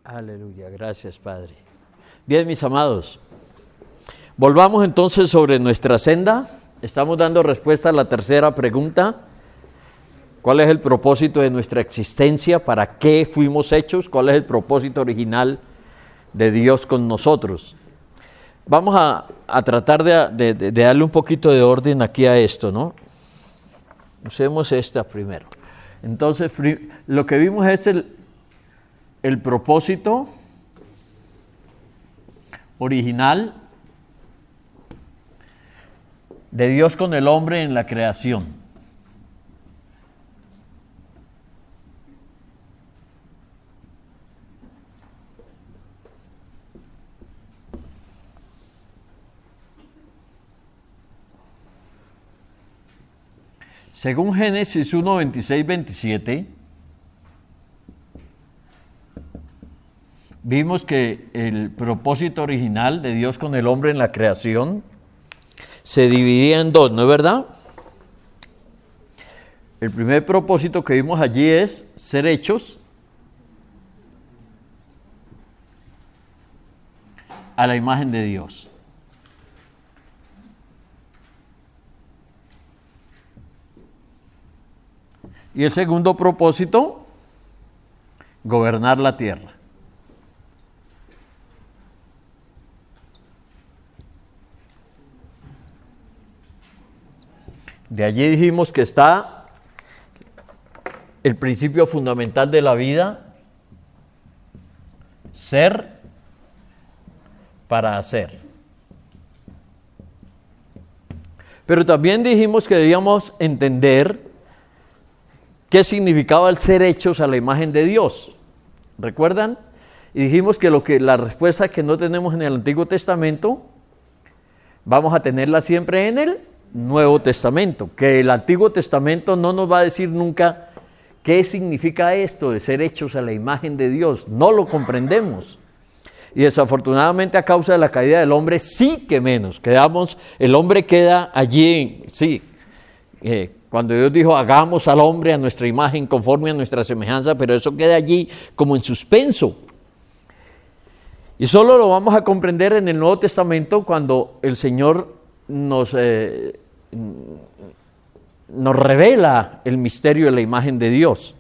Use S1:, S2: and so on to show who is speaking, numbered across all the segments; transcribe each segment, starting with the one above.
S1: Aleluya, gracias Padre. Bien, mis amados, volvamos entonces sobre nuestra senda. Estamos dando respuesta a la tercera pregunta. ¿Cuál es el propósito de nuestra existencia? ¿Para qué fuimos hechos? ¿Cuál es el propósito original de Dios con nosotros? Vamos a tratar de darle un poquito de orden aquí a esto, ¿no? Usemos esta primero. Entonces, lo que vimos es el propósito original de Dios con el hombre en la creación. Según Génesis 1, 26, 27, vimos que el propósito original de Dios con el hombre en la creación se dividía en dos, ¿no es verdad? El primer propósito que vimos allí es ser hechos a la imagen de Dios. Y el segundo propósito, gobernar la tierra. De allí dijimos que está el principio fundamental de la vida, ser para hacer. Pero también dijimos que debíamos entender qué significaba el ser hechos a la imagen de Dios. ¿Recuerdan? Y dijimos que la respuesta que no tenemos en el Antiguo Testamento, vamos a tenerla siempre en el Nuevo Testamento. Que el Antiguo Testamento no nos va a decir nunca qué significa esto de ser hechos a la imagen de Dios. No lo comprendemos. Y desafortunadamente a causa de la caída del hombre, sí que menos. El hombre queda allí, sí. Cuando Dios dijo, hagamos al hombre a nuestra imagen, conforme a nuestra semejanza, pero eso queda allí como en suspenso. Y solo lo vamos a comprender en el Nuevo Testamento cuando el Señor nos revela el misterio de la imagen de Dios.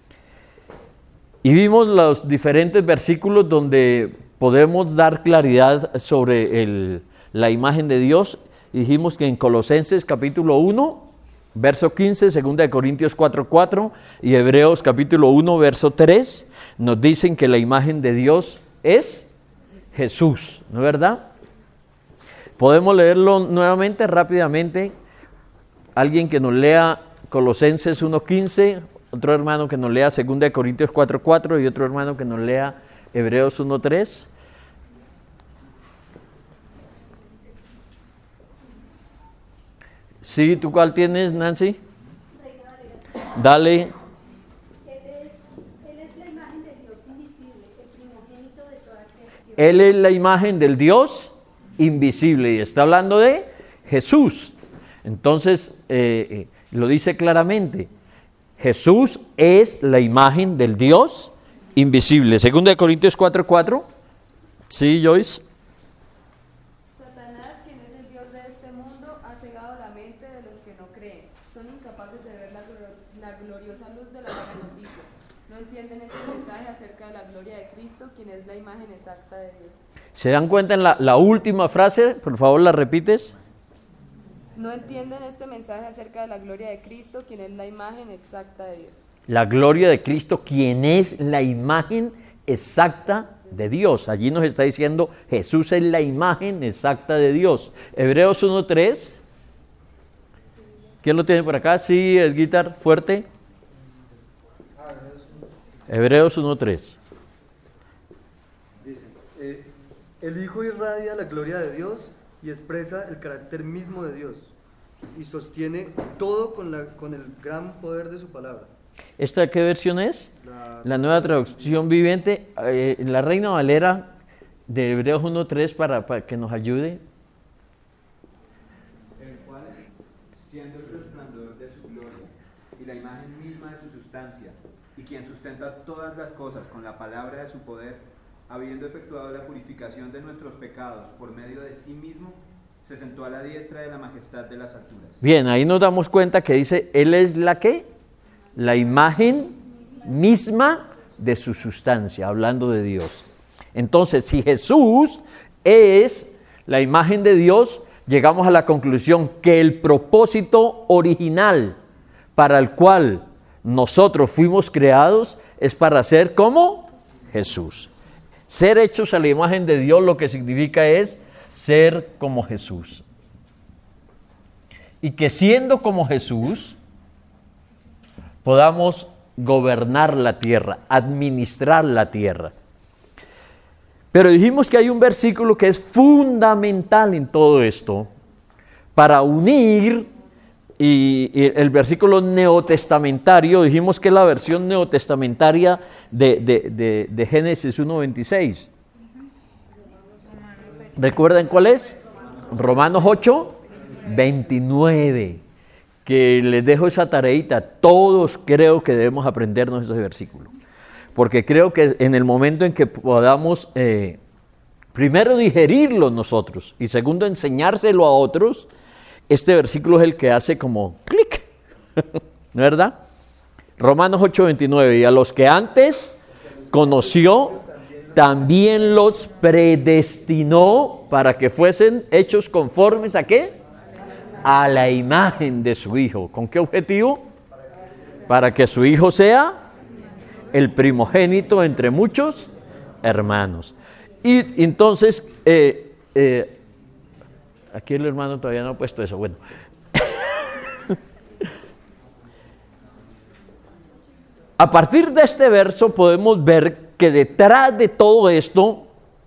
S1: Y vimos los diferentes versículos donde podemos dar claridad sobre la imagen de Dios. Dijimos que en Colosenses capítulo 1, verso 15, 2 Corintios 4:4 y Hebreos capítulo 1, verso 3, nos dicen que la imagen de Dios es Jesús, ¿no es verdad? Podemos leerlo nuevamente, rápidamente. Alguien que nos lea Colosenses 1:15, otro hermano que nos lea 2 Corintios 4:4 y otro hermano que nos lea Hebreos 1:3. Sí, ¿tú cuál tienes, Nancy? Dale.
S2: Él es la imagen del Dios invisible, el primogénito de toda creación.
S1: Él es la imagen del Dios invisible y está hablando de Jesús. Entonces, lo dice claramente. Jesús es la imagen del Dios invisible. 2 Corintios 4:4. Sí, Joyce.
S3: Satanás, quien es el Dios de este mundo, ha cegado la mente de los que no creen. Son incapaces de ver la gloriosa luz de la buena noticia. No entienden este mensaje acerca de la gloria de Cristo, quien es la imagen exacta de Dios.
S1: ¿Se dan cuenta en la última frase? Por favor, la repites.
S3: No entienden este mensaje acerca de la gloria de Cristo, quien es la imagen exacta de Dios.
S1: La gloria de Cristo, quien es la imagen exacta de Dios. Allí nos está diciendo, Jesús es la imagen exacta de Dios. Hebreos 1:3. ¿Quién lo tiene por acá? Sí, el guitar fuerte. Hebreos 1:3.
S4: Dice, el Hijo irradia la gloria de Dios y expresa el carácter mismo de Dios y sostiene todo con el gran poder de su palabra.
S1: ¿Esta qué versión es? La nueva traducción viviente, la Reina Valera de Hebreos 1:3 para que nos ayude.
S5: El cual, siendo el resplandor de su gloria y la imagen misma de su sustancia, y quien sustenta todas las cosas con la palabra de su poder, habiendo efectuado la purificación de nuestros pecados por medio de sí mismo, se sentó a la diestra de la majestad de las alturas.
S1: Bien, ahí nos damos cuenta que dice, Él es la ¿qué? La imagen misma de su sustancia, hablando de Dios. Entonces, si Jesús es la imagen de Dios, llegamos a la conclusión que el propósito original para el cual nosotros fuimos creados es para ser como Jesús. Ser hechos a la imagen de Dios lo que significa es ser como Jesús. Y que siendo como Jesús, podamos gobernar la tierra, administrar la tierra. Pero dijimos que hay un versículo que es fundamental en todo esto para unir, y el versículo neotestamentario, dijimos que es la versión neotestamentaria de Génesis 1:26. ¿Recuerdan cuál es? Romanos 8:29. Que les dejo esa tareita. Todos creo que debemos aprendernos ese versículo. Porque creo que en el momento en que podamos, primero digerirlo nosotros y segundo enseñárselo a otros, este versículo es el que hace como clic, ¿no es verdad? Romanos 8:29, y a los que antes conoció, también los predestinó para que fuesen hechos conformes ¿a qué? A la imagen de su Hijo. ¿Con qué objetivo? Para que su Hijo sea el primogénito entre muchos hermanos. Y entonces, aquí el hermano todavía no ha puesto eso. Bueno, a partir de este verso podemos ver que detrás de todo esto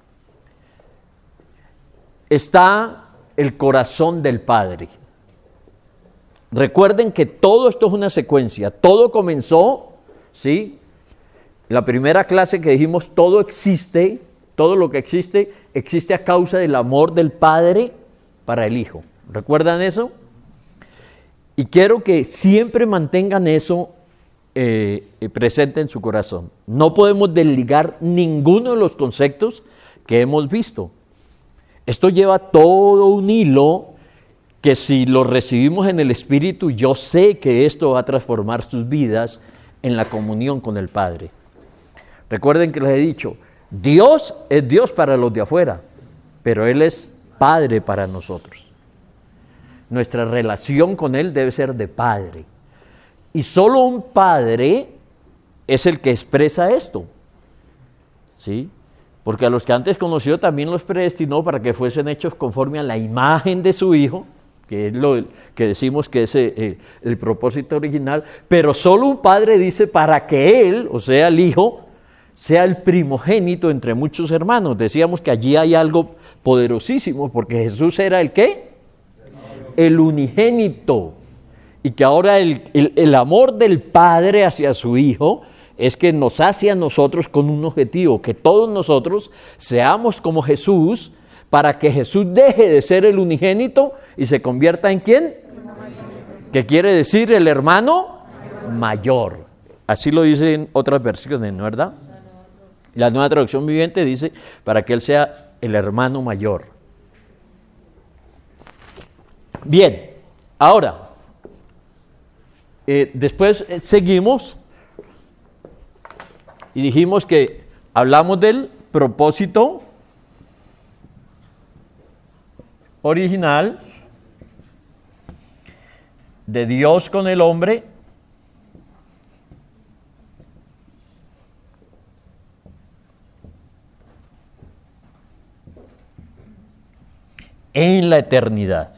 S1: está el corazón del Padre. Recuerden que todo esto es una secuencia. Todo comenzó, ¿sí? La primera clase que dijimos, todo existe, todo lo que existe a causa del amor del Padre para el Hijo. ¿Recuerdan eso? Y quiero que siempre mantengan eso presente en su corazón. No podemos desligar ninguno de los conceptos que hemos visto. Esto lleva todo un hilo que si lo recibimos en el Espíritu, yo sé que esto va a transformar sus vidas en la comunión con el Padre. Recuerden que les he dicho, Dios es Dios para los de afuera, pero Él es Padre para nosotros. Nuestra relación con Él debe ser de Padre. Y solo un Padre es el que expresa esto, ¿sí? Porque a los que antes conoció también los predestinó para que fuesen hechos conforme a la imagen de su Hijo, que es lo que decimos que es el propósito original, pero solo un Padre dice para que Él, o sea el Hijo, sea el primogénito entre muchos hermanos. Decíamos que allí hay algo poderosísimo, porque Jesús era ¿el qué? El unigénito. Y que ahora el amor del Padre hacia su Hijo es que nos hace a nosotros con un objetivo, que todos nosotros seamos como Jesús, para que Jesús deje de ser el unigénito y se convierta en ¿quién? ¿Qué quiere decir el hermano mayor? Así lo dicen otras versiones, ¿no es verdad? La Nueva Traducción Viviente dice para que Él sea el hermano mayor. Bien, ahora, después seguimos y dijimos que hablamos del propósito original de Dios con el hombre en la eternidad.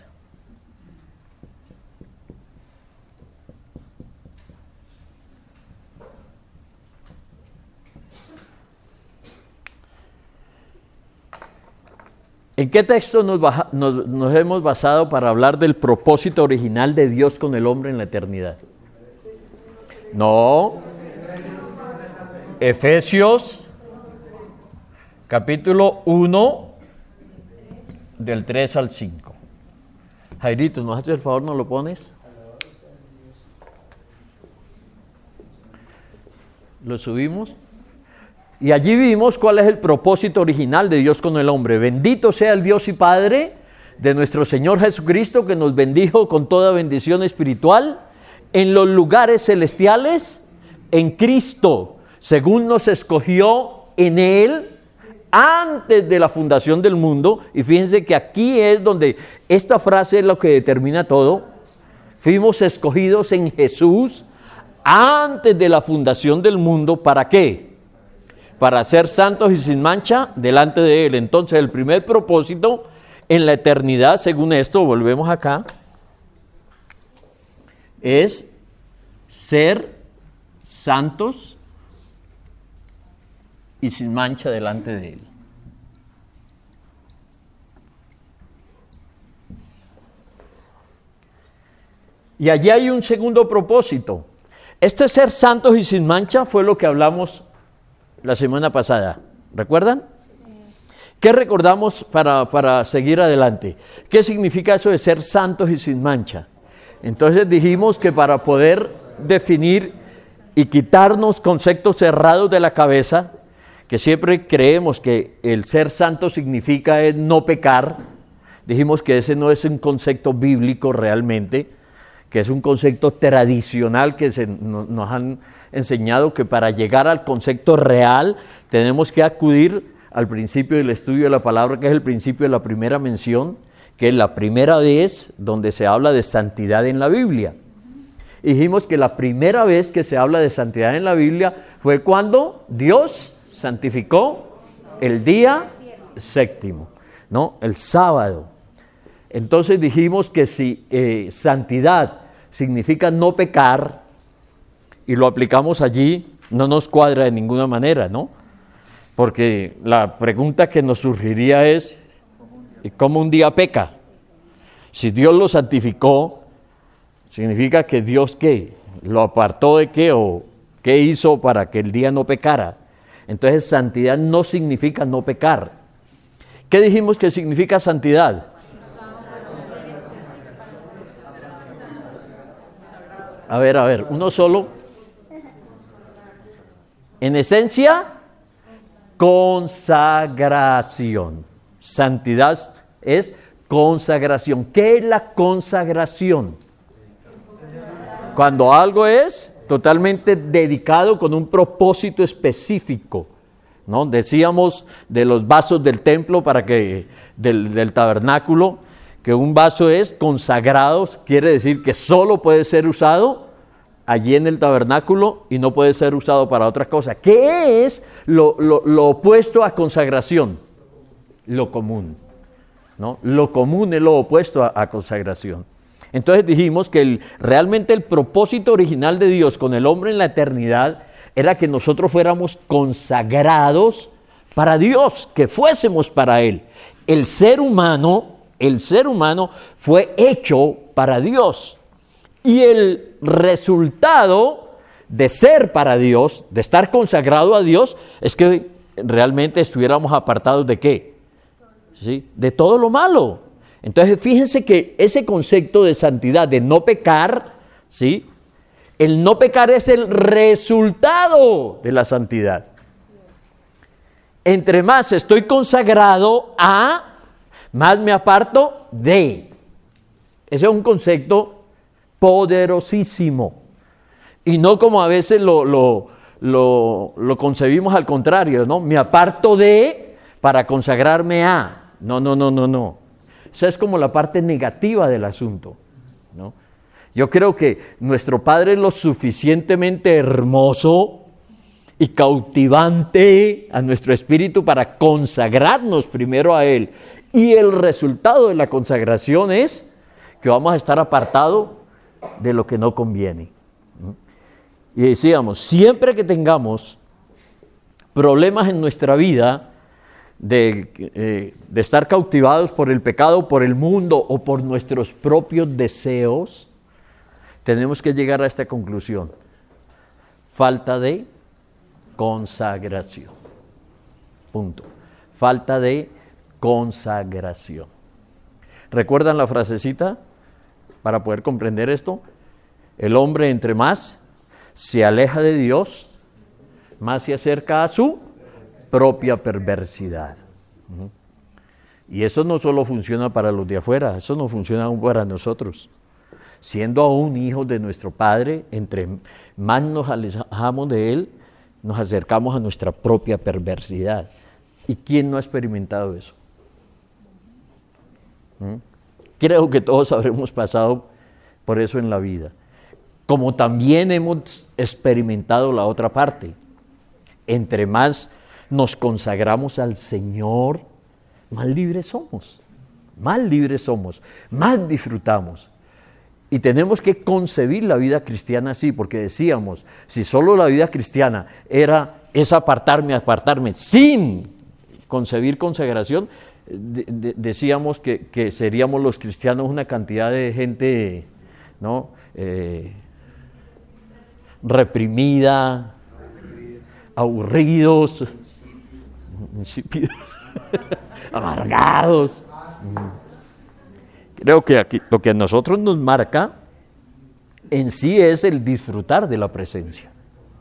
S1: ¿En qué texto nos hemos basado para hablar del propósito original de Dios con el hombre en la eternidad? No. Efesios, capítulo 1, del 3 al 5. Jairito, ¿nos haces el favor, nos lo pones? ¿Lo subimos? Y allí vimos cuál es el propósito original de Dios con el hombre. Bendito sea el Dios y Padre de nuestro Señor Jesucristo, que nos bendijo con toda bendición espiritual en los lugares celestiales en Cristo, según nos escogió en Él antes de la fundación del mundo. Y fíjense que aquí es donde esta frase es lo que determina todo. Fuimos escogidos en Jesús antes de la fundación del mundo. ¿Para qué? Para ser santos y sin mancha delante de Él. Entonces el primer propósito en la eternidad, según esto, volvemos acá, es ser santos y sin mancha delante de Él. Y allí hay un segundo propósito. Este ser santos y sin mancha fue lo que hablamos la semana pasada. ¿Recuerdan? ¿Qué recordamos para seguir adelante? ¿Qué significa eso de ser santos y sin mancha? Entonces dijimos que para poder definir y quitarnos conceptos cerrados de la cabeza, que siempre creemos que el ser santo significa es no pecar, dijimos que ese no es un concepto bíblico realmente, que es un concepto tradicional que nos han enseñado que para llegar al concepto real tenemos que acudir al principio del estudio de la palabra, que es el principio de la primera mención, que es la primera vez donde se habla de santidad en la Biblia. Y dijimos que la primera vez que se habla de santidad en la Biblia fue cuando Dios santificó el día séptimo, ¿no? El sábado. Entonces dijimos que si santidad significa no pecar, y lo aplicamos allí, no nos cuadra de ninguna manera, ¿no? Porque la pregunta que nos surgiría es, ¿cómo un día peca? Si Dios lo santificó, ¿significa que Dios qué? ¿Lo apartó de qué? ¿O qué hizo para que el día no pecara? Entonces santidad no significa no pecar. ¿Qué dijimos que significa santidad? A ver, uno solo. En esencia, consagración. Santidad es consagración. ¿Qué es la consagración? Cuando algo es totalmente dedicado con un propósito específico, ¿no? Decíamos de los vasos del templo del tabernáculo, que un vaso es consagrado, quiere decir que solo puede ser usado allí en el tabernáculo y no puede ser usado para otra cosa. ¿Qué es lo opuesto a consagración? Lo común, ¿no? Lo común es lo opuesto a consagración. Entonces dijimos que realmente el propósito original de Dios con el hombre en la eternidad era que nosotros fuéramos consagrados para Dios, que fuésemos para Él. El ser humano fue hecho para Dios. Y el resultado de ser para Dios, de estar consagrado a Dios, es que realmente estuviéramos apartados ¿de qué? ¿Sí? De todo lo malo. Entonces fíjense que ese concepto de santidad, de no pecar, ¿sí? El no pecar es el resultado de la santidad. Entre más estoy consagrado a, más me aparto de. Ese es un concepto poderosísimo. Y no como a veces lo concebimos al contrario, ¿no? Me aparto de para consagrarme a. No. Esa es como la parte negativa del asunto, ¿no? Yo creo que nuestro Padre es lo suficientemente hermoso y cautivante a nuestro espíritu para consagrarnos primero a Él. Y el resultado de la consagración es que vamos a estar apartados de lo que no conviene. Y decíamos, siempre que tengamos problemas en nuestra vida, de estar cautivados por el pecado, por el mundo o por nuestros propios deseos, tenemos que llegar a esta conclusión: falta de consagración. Punto. Falta de consagración. ¿Recuerdan la frasecita? Para poder comprender esto, el hombre entre más se aleja de Dios, más se acerca a su propia perversidad. Y eso no solo funciona para los de afuera, eso no funciona aún para nosotros. Siendo aún hijos de nuestro Padre, entre más nos alejamos de Él, nos acercamos a nuestra propia perversidad. ¿Y quién no ha experimentado eso? Creo que todos habremos pasado por eso en la vida. Como también hemos experimentado la otra parte. Entre más nos consagramos al Señor, más libres somos, más disfrutamos. Y tenemos que concebir la vida cristiana así, porque decíamos, si solo la vida cristiana es apartarme, sin concebir consagración, decíamos que seríamos los cristianos una cantidad de gente, ¿no? Reprimida, aburridos, insípidos, amargados. Creo que aquí lo que a nosotros nos marca en sí es el disfrutar de la presencia.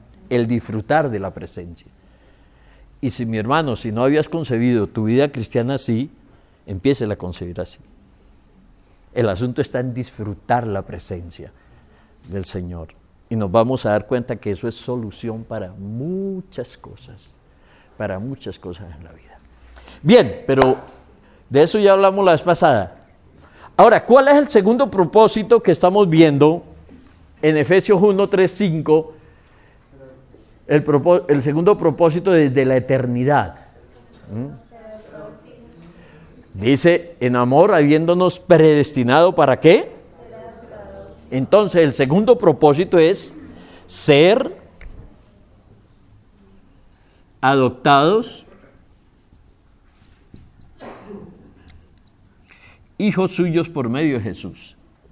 S1: Y si, mi hermano, si no habías concebido tu vida cristiana así, empiécela a concebir así. El asunto está en disfrutar la presencia del Señor. Y nos vamos a dar cuenta que eso es solución para muchas cosas en la vida. Bien, pero de eso ya hablamos la vez pasada. Ahora, ¿cuál es el segundo propósito que estamos viendo en Efesios 1, 3, 5? El segundo propósito desde la eternidad. Dice, en amor, habiéndonos predestinado, ¿para qué? Entonces, el segundo propósito es ser adoptados hijos suyos por medio de Jesús.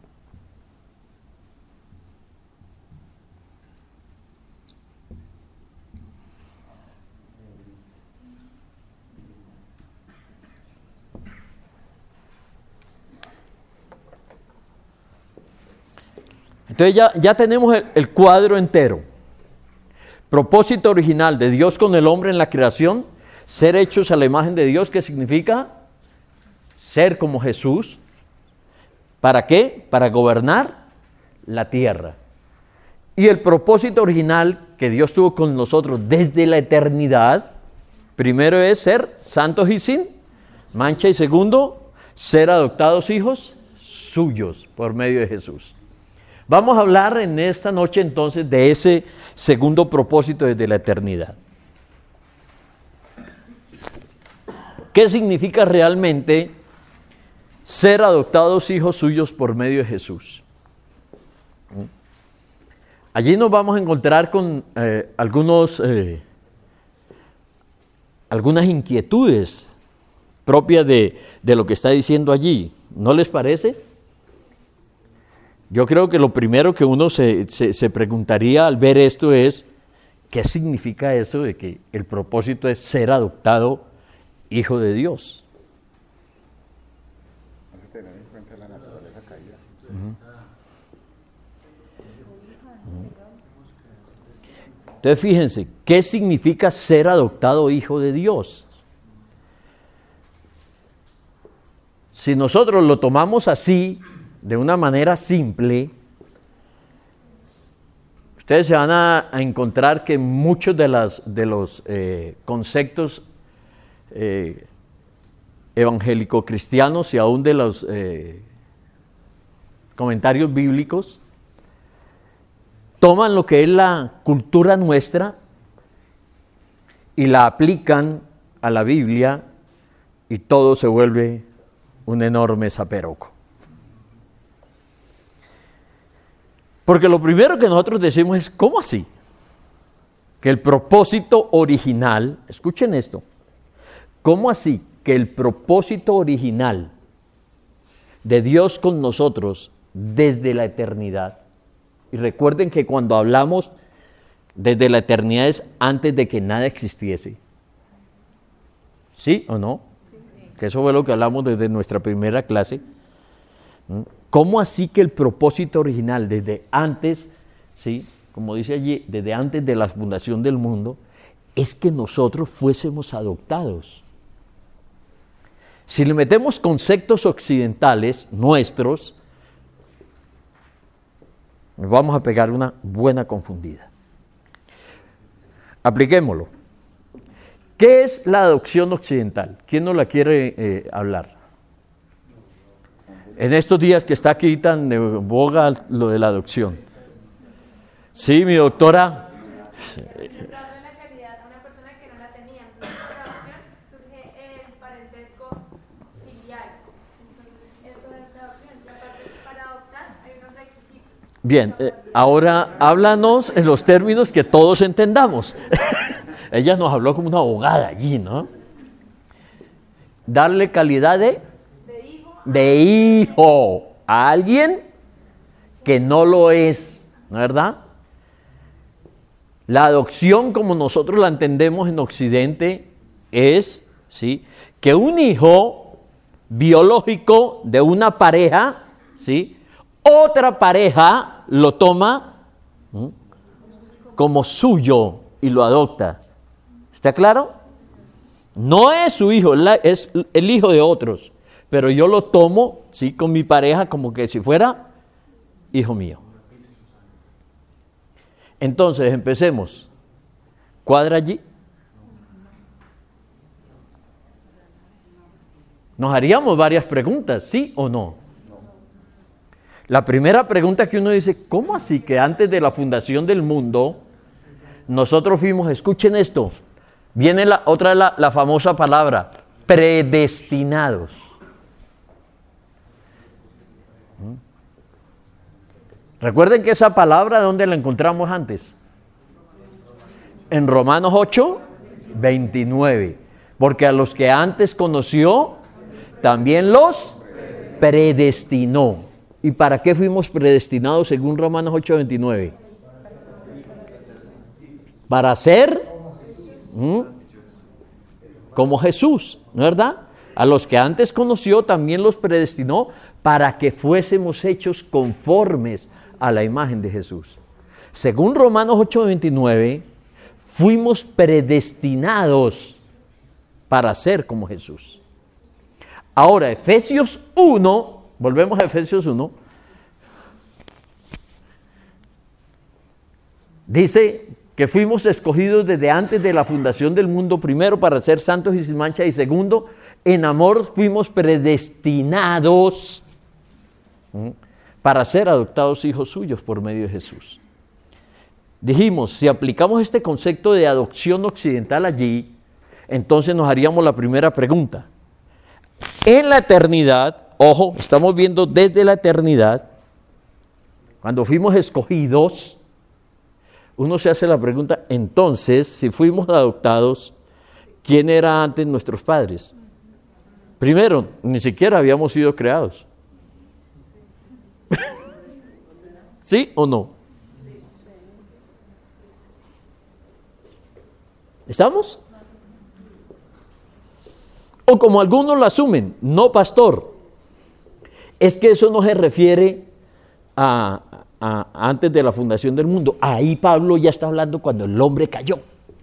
S1: Entonces ya tenemos el cuadro entero. Propósito original de Dios con el hombre en la creación, ser hechos a la imagen de Dios, ¿qué significa? Ser como Jesús. ¿Para qué? Para gobernar la tierra. Y el propósito original que Dios tuvo con nosotros desde la eternidad, primero es ser santos y sin mancha, y segundo, ser adoptados hijos suyos por medio de Jesús. Vamos a hablar en esta noche entonces de ese segundo propósito desde la eternidad. ¿Qué significa realmente ser adoptados hijos suyos por medio de Jesús? Allí nos vamos a encontrar con algunas inquietudes propias de lo que está diciendo allí. ¿No les parece? Yo creo que lo primero que uno se preguntaría al ver esto es, ¿qué significa eso de que el propósito es ser adoptado hijo de Dios?
S6: Hace tener en cuenta la naturaleza caída.
S1: Entonces fíjense, ¿qué significa ser adoptado hijo de Dios? Si nosotros lo tomamos así, de una manera simple, ustedes se van a encontrar que muchos de los conceptos evangélico-cristianos y aún de los comentarios bíblicos toman lo que es la cultura nuestra y la aplican a la Biblia y todo se vuelve un enorme zaperoco. Porque lo primero que nosotros decimos es, ¿cómo así? Que el propósito original, escuchen esto, ¿cómo así que el propósito original de Dios con nosotros desde la eternidad? Y recuerden que cuando hablamos desde la eternidad es antes de que nada existiese. ¿Sí o no? Sí. Que eso fue lo que hablamos desde nuestra primera clase. ¿Cómo así que el propósito original desde antes, sí, como dice allí, desde antes de la fundación del mundo, es que nosotros fuésemos adoptados. Si le metemos conceptos occidentales nuestros, nos vamos a pegar una buena confundida. Apliquémoslo. ¿Qué es la adopción occidental? ¿Quién nos la quiere hablar? En estos días que está aquí tan de boga lo de la adopción. Sí, mi doctora. Sí. Bien, ahora háblanos en los términos que todos entendamos. Ella nos habló como una abogada allí, ¿no? Darle calidad de hijo a alguien que no lo es, ¿no es verdad? La adopción, como nosotros la entendemos en Occidente, es, ¿sí?, que un hijo biológico de una pareja, ¿sí?, otra pareja lo toma como suyo y lo adopta. ¿Está claro? No es su hijo, es el hijo de otros, pero yo lo tomo, ¿sí?, con mi pareja como que si fuera hijo mío. Entonces, empecemos. ¿Cuadra allí? Nos haríamos varias preguntas, ¿sí o no? La primera pregunta que uno dice, ¿cómo así que antes de la fundación del mundo nosotros fuimos, escuchen esto, viene la famosa palabra, predestinados? Recuerden que esa palabra, ¿dónde la encontramos antes? En Romanos 8, 29. Porque a los que antes conoció, también los predestinó. ¿Y para qué fuimos predestinados según Romanos 8, 29? Para ser como Jesús, ¿no es verdad? A los que antes conoció también los predestinó para que fuésemos hechos conformes a la imagen de Jesús. Según Romanos 8:29, fuimos predestinados para ser como Jesús. Ahora, Efesios 1, volvemos a Efesios 1, dice que fuimos escogidos desde antes de la fundación del mundo, primero para ser santos y sin mancha, y segundo, en amor fuimos predestinados para ser adoptados hijos suyos por medio de Jesús. Dijimos, si aplicamos este concepto de adopción occidental allí, entonces nos haríamos la primera pregunta. En la eternidad, ojo, estamos viendo desde la eternidad, cuando fuimos escogidos, uno se hace la pregunta, entonces, si fuimos adoptados, ¿quién era antes nuestros padres? Primero, ni siquiera habíamos sido creados. ¿Sí o no? ¿Estamos? O como algunos lo asumen, no, pastor, es que eso no se refiere a antes de la fundación del mundo. Ahí Pablo ya está hablando cuando el hombre cayó.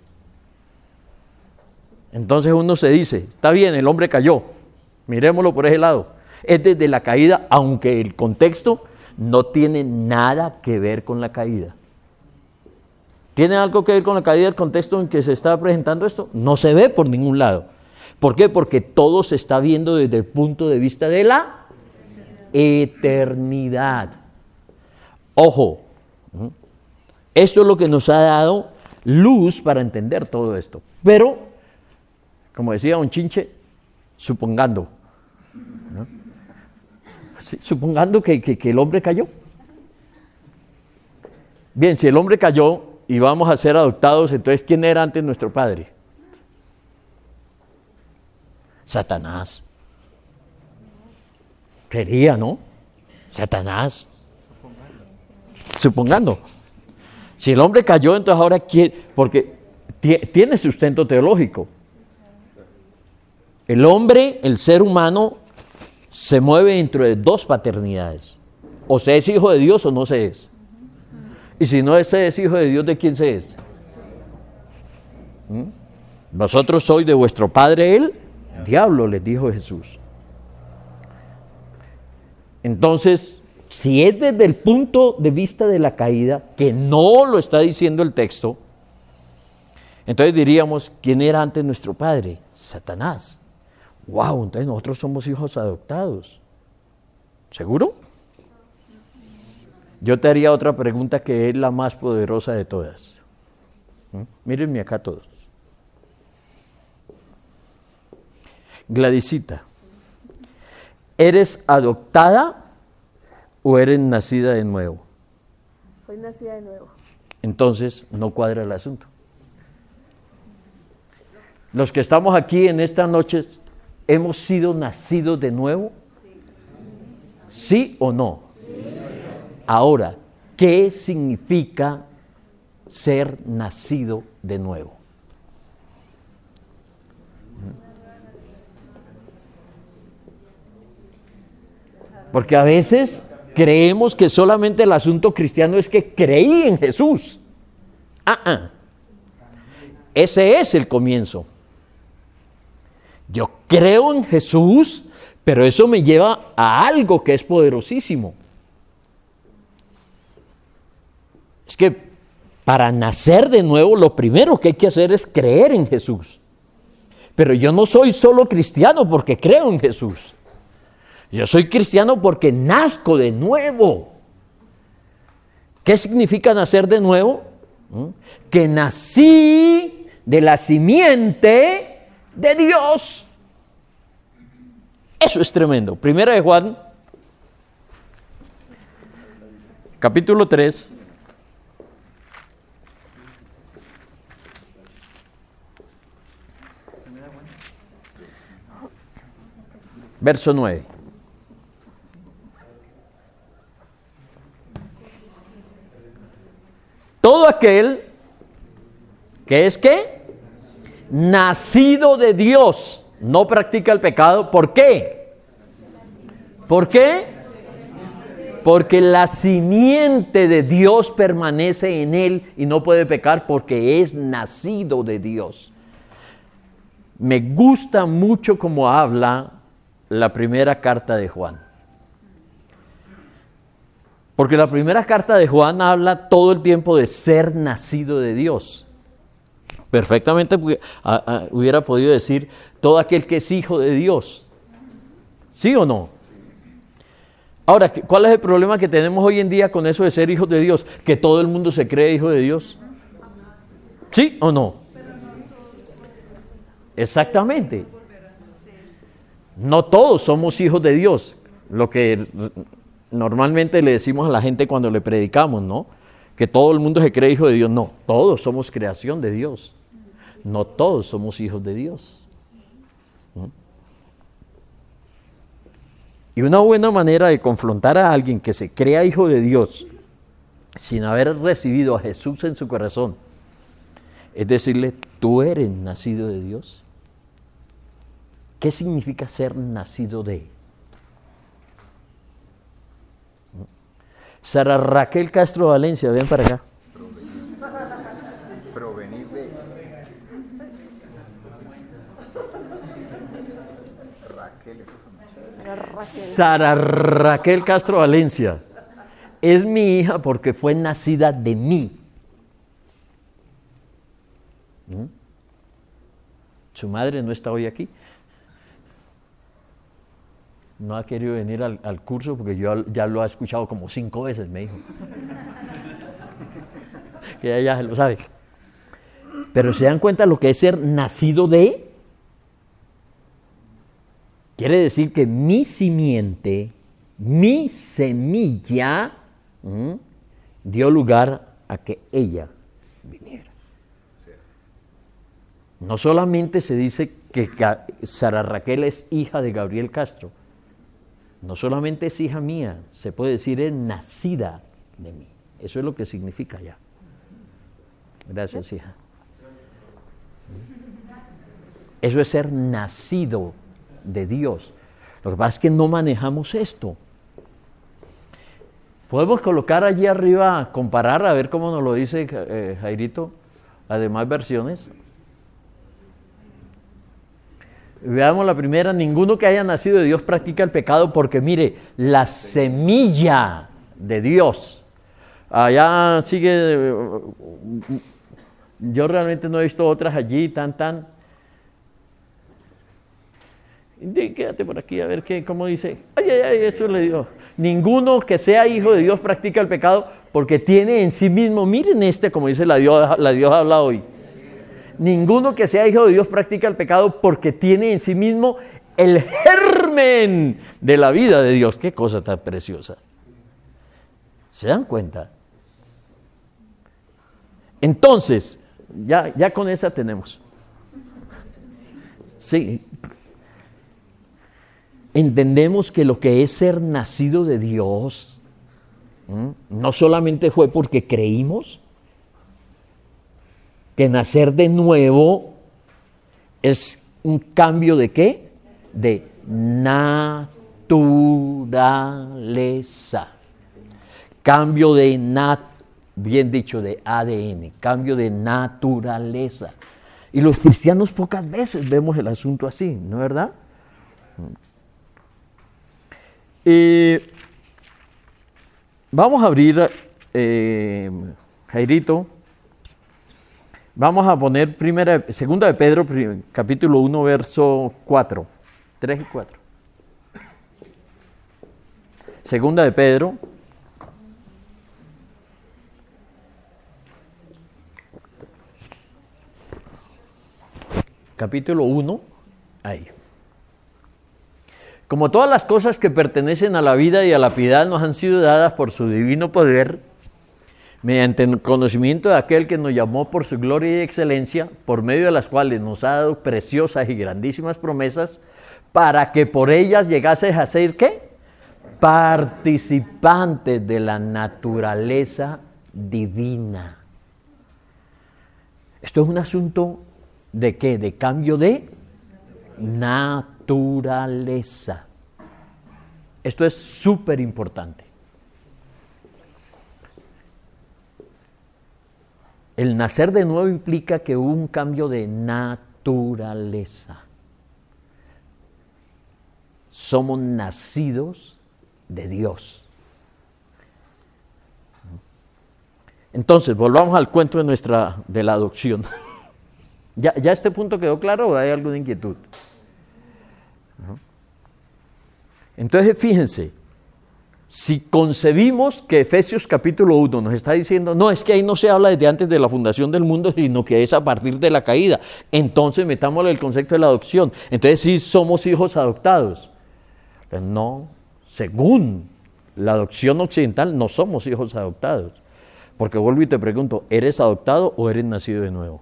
S1: Entonces uno se dice, está bien, el hombre cayó, miremoslo por ese lado. Es desde la caída, aunque el contexto no tiene nada que ver con la caída. ¿Tiene algo que ver con la caída el contexto en que se está presentando esto? No se ve por ningún lado. ¿Por qué? Porque todo se está viendo desde el punto de vista de la eternidad. Ojo, esto es lo que nos ha dado luz para entender todo esto. Pero, como decía un chinche, supongando, ¿no? Sí, supongando que el hombre cayó. Bien, si el hombre cayó y vamos a ser adoptados, entonces ¿quién era antes nuestro padre? Satanás. Quería, ¿no? Satanás. Supongando. Si el hombre cayó, entonces ahora quiere, porque tiene sustento teológico. El hombre, el ser humano, se mueve dentro de dos paternidades. O se es hijo de Dios o no se es. Y si no se es hijo de Dios, ¿de quién se es? Vosotros sois de vuestro padre el diablo, les dijo Jesús. Entonces, si es desde el punto de vista de la caída, que no lo está diciendo el texto, entonces diríamos, ¿quién era antes nuestro padre? Satanás. Wow, entonces nosotros somos hijos adoptados. ¿Seguro? Yo te haría otra pregunta que es la más poderosa de todas. Mírenme acá todos. Gladysita, ¿eres adoptada o eres nacida de nuevo?
S7: Soy nacida de nuevo.
S1: Entonces no cuadra el asunto. Los que estamos aquí en esta noche, ¿hemos sido nacidos de nuevo? ¿Sí o no? Sí. Ahora, ¿qué significa ser nacido de nuevo? Porque a veces creemos que solamente el asunto cristiano es que creí en Jesús. Ese es el comienzo. Yo creo en Jesús, pero eso me lleva a algo que es poderosísimo. Es que para nacer de nuevo, lo primero que hay que hacer es creer en Jesús. Pero yo no soy solo cristiano porque creo en Jesús. Yo soy cristiano porque nazco de nuevo. ¿Qué significa nacer de nuevo? Que nací de la simiente de Dios. Eso es tremendo. Primera de Juan, capítulo 3. Verso 9. Todo aquel que es ¿qué? Nacido de Dios, no practica el pecado. ¿Por qué? ¿Por qué? Porque la simiente de Dios permanece en él y no puede pecar porque es nacido de Dios. Me gusta mucho cómo habla la primera carta de Juan. Porque la primera carta de Juan habla todo el tiempo de ser nacido de Dios. Perfectamente hubiera podido decir todo aquel que es hijo de Dios. ¿Sí o no? Ahora, ¿cuál es el problema que tenemos hoy en día con eso de ser hijos de Dios? Que todo el mundo se cree hijo de Dios. ¿Sí o no? Exactamente. No todos somos hijos de Dios. Lo que normalmente le decimos a la gente cuando le predicamos, ¿no? Que todo el mundo se cree hijo de Dios. No, todos somos creación de Dios. No todos somos hijos de Dios. Y una buena manera de confrontar a alguien que se crea hijo de Dios sin haber recibido a Jesús en su corazón es decirle, ¿tú eres nacido de Dios? ¿Qué significa ser nacido de? Sara Raquel Castro Valencia, ven para acá.
S6: Provenir de. Raquel, eso son muchas.
S1: Sara Raquel Castro Valencia es mi hija porque fue nacida de mí. Su madre no está hoy aquí. No ha querido venir al curso porque yo ya lo ha escuchado como 5 veces, me dijo. Que ella ya se lo sabe. Pero ¿se dan cuenta lo que es ser nacido de? Quiere decir que mi simiente, mi semilla, dio lugar a que ella viniera. No solamente se dice que Sara Raquel es hija de Gabriel Castro. No solamente es hija mía, se puede decir es nacida de mí. Eso es lo que significa ya. Gracias, hija. Eso es ser nacido de Dios. Lo que pasa es que no manejamos esto. Podemos colocar allí arriba, comparar, a ver cómo nos lo dice Jairito, las demás versiones. Veamos la primera. Ninguno que haya nacido de Dios practica el pecado porque, mire, la semilla de Dios. Allá sigue. Yo realmente no he visto otras allí tan. Quédate por aquí a ver cómo dice. Ay, eso le dio. Ninguno que sea hijo de Dios practica el pecado porque tiene en sí mismo, miren como dice la Dios habla hoy. Ninguno que sea hijo de Dios practica el pecado porque tiene en sí mismo el germen de la vida de Dios. Qué cosa tan preciosa. ¿Se dan cuenta? Entonces, ya con esa tenemos. Sí. Entendemos que lo que es ser nacido de Dios no solamente fue porque creímos, que nacer de nuevo es un cambio ¿de qué? De naturaleza. Cambio de bien dicho, de ADN, cambio de naturaleza. Y los cristianos pocas veces vemos el asunto así, ¿no es verdad? Vamos a abrir, Jairito, vamos a poner segunda de Pedro, capítulo 1, verso 4, 3 y 4. Segunda de Pedro, capítulo 1, ahí. Como todas las cosas que pertenecen a la vida y a la piedad nos han sido dadas por su divino poder, mediante el conocimiento de aquel que nos llamó por su gloria y excelencia, por medio de las cuales nos ha dado preciosas y grandísimas promesas, para que por ellas llegases a ser, ¿qué? Participantes de la naturaleza divina. Esto es un asunto ¿de qué? De cambio de naturaleza. Esto es súper importante. El nacer de nuevo implica que hubo un cambio de naturaleza. Somos nacidos de Dios. Entonces, volvamos al cuento de la adopción. ¿Ya este punto quedó claro o hay alguna inquietud? Entonces, fíjense, si concebimos que Efesios capítulo 1 nos está diciendo, no, es que ahí no se habla desde antes de la fundación del mundo, sino que es a partir de la caída, entonces metámosle el concepto de la adopción. Entonces sí somos hijos adoptados. Pero no, según la adopción occidental, no somos hijos adoptados. Porque vuelvo y te pregunto, ¿eres adoptado o eres nacido de nuevo?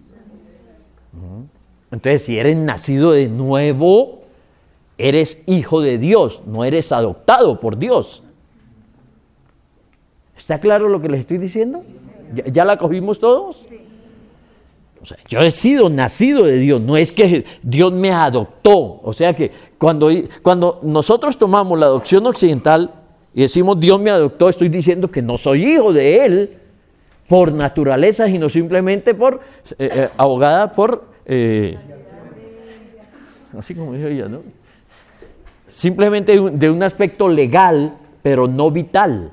S1: Entonces, si eres nacido de nuevo, eres hijo de Dios, no eres adoptado por Dios. ¿Está claro lo que les estoy diciendo? ¿Ya la cogimos todos? O sea, yo he sido nacido de Dios, no es que Dios me adoptó. O sea que cuando nosotros tomamos la adopción occidental y decimos Dios me adoptó, estoy diciendo que no soy hijo de Él por naturaleza, sino simplemente abogada por, así como dijo ella, ¿no? Simplemente de un aspecto legal, pero no vital.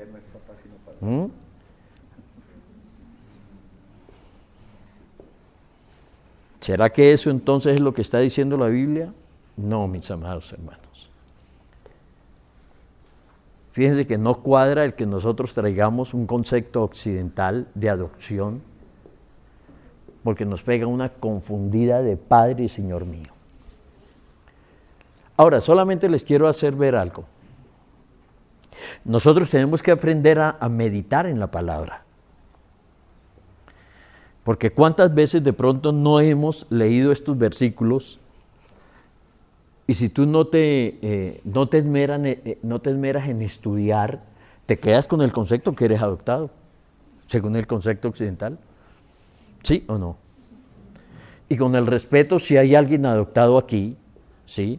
S1: ¿Será que eso entonces es lo que está diciendo la Biblia? No, mis amados hermanos. Fíjense que no cuadra el que nosotros traigamos un concepto occidental de adopción, porque nos pega una confundida de Padre y Señor mío. Ahora, solamente les quiero hacer ver algo. Nosotros tenemos que aprender a meditar en la palabra. Porque cuántas veces de pronto no hemos leído estos versículos y si tú no te esmeras en estudiar, te quedas con el concepto que eres adoptado, según el concepto occidental. ¿Sí o no? Y con el respeto, si hay alguien adoptado aquí, ¿sí?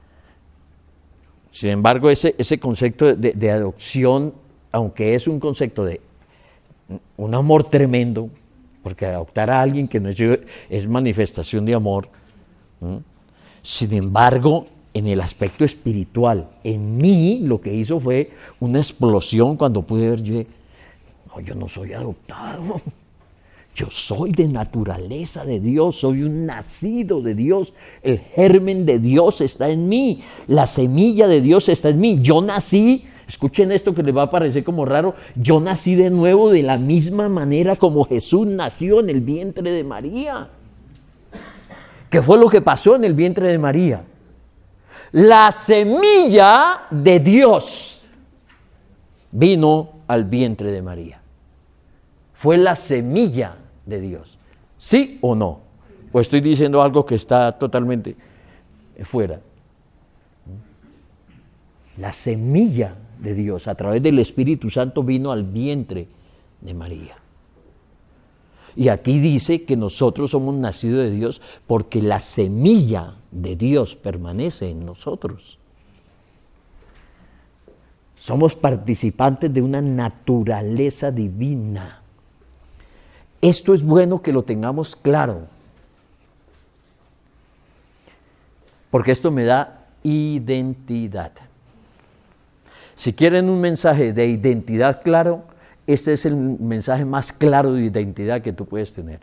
S1: Sin embargo, ese concepto de adopción, aunque es un concepto de un amor tremendo, porque adoptar a alguien que no es manifestación de amor, Sin embargo, en el aspecto espiritual, en mí lo que hizo fue una explosión cuando pude ver, yo no soy adoptado, yo soy de naturaleza de Dios, soy un nacido de Dios, el germen de Dios está en mí, la semilla de Dios está en mí, yo nací, escuchen esto que les va a parecer como raro, yo nací de nuevo de la misma manera como Jesús nació en el vientre de María. ¿Qué fue lo que pasó en el vientre de María? La semilla de Dios vino al vientre de María. Fue la semilla de Dios. ¿Sí o no? ¿O estoy diciendo algo que está totalmente fuera? La semilla de Dios a través del Espíritu Santo vino al vientre de María. Y aquí dice que nosotros somos nacidos de Dios porque la semilla de Dios permanece en nosotros. Somos participantes de una naturaleza divina. Esto es bueno que lo tengamos claro, porque esto me da identidad. Si quieren un mensaje de identidad claro, este es el mensaje más claro de identidad que tú puedes tener.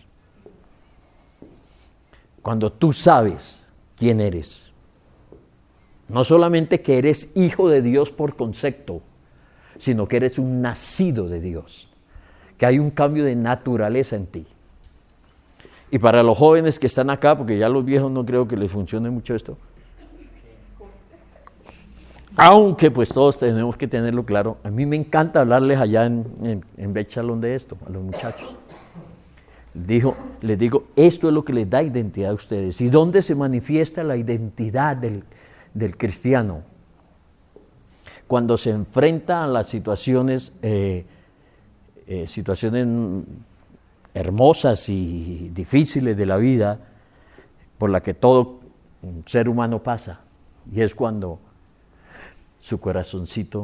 S1: Cuando tú sabes quién eres, no solamente que eres hijo de Dios por concepto, sino que eres un nacido de Dios, que hay un cambio de naturaleza en ti. Y para los jóvenes que están acá, porque ya los viejos no creo que les funcione mucho esto, aunque pues todos tenemos que tenerlo claro, a mí me encanta hablarles allá en Beth Shalom de esto, a los muchachos. Les digo, esto es lo que les da identidad a ustedes. ¿Y dónde se manifiesta la identidad del cristiano? Cuando se enfrenta a las situaciones hermosas y difíciles de la vida, por la que todo ser humano pasa, y es cuando su corazoncito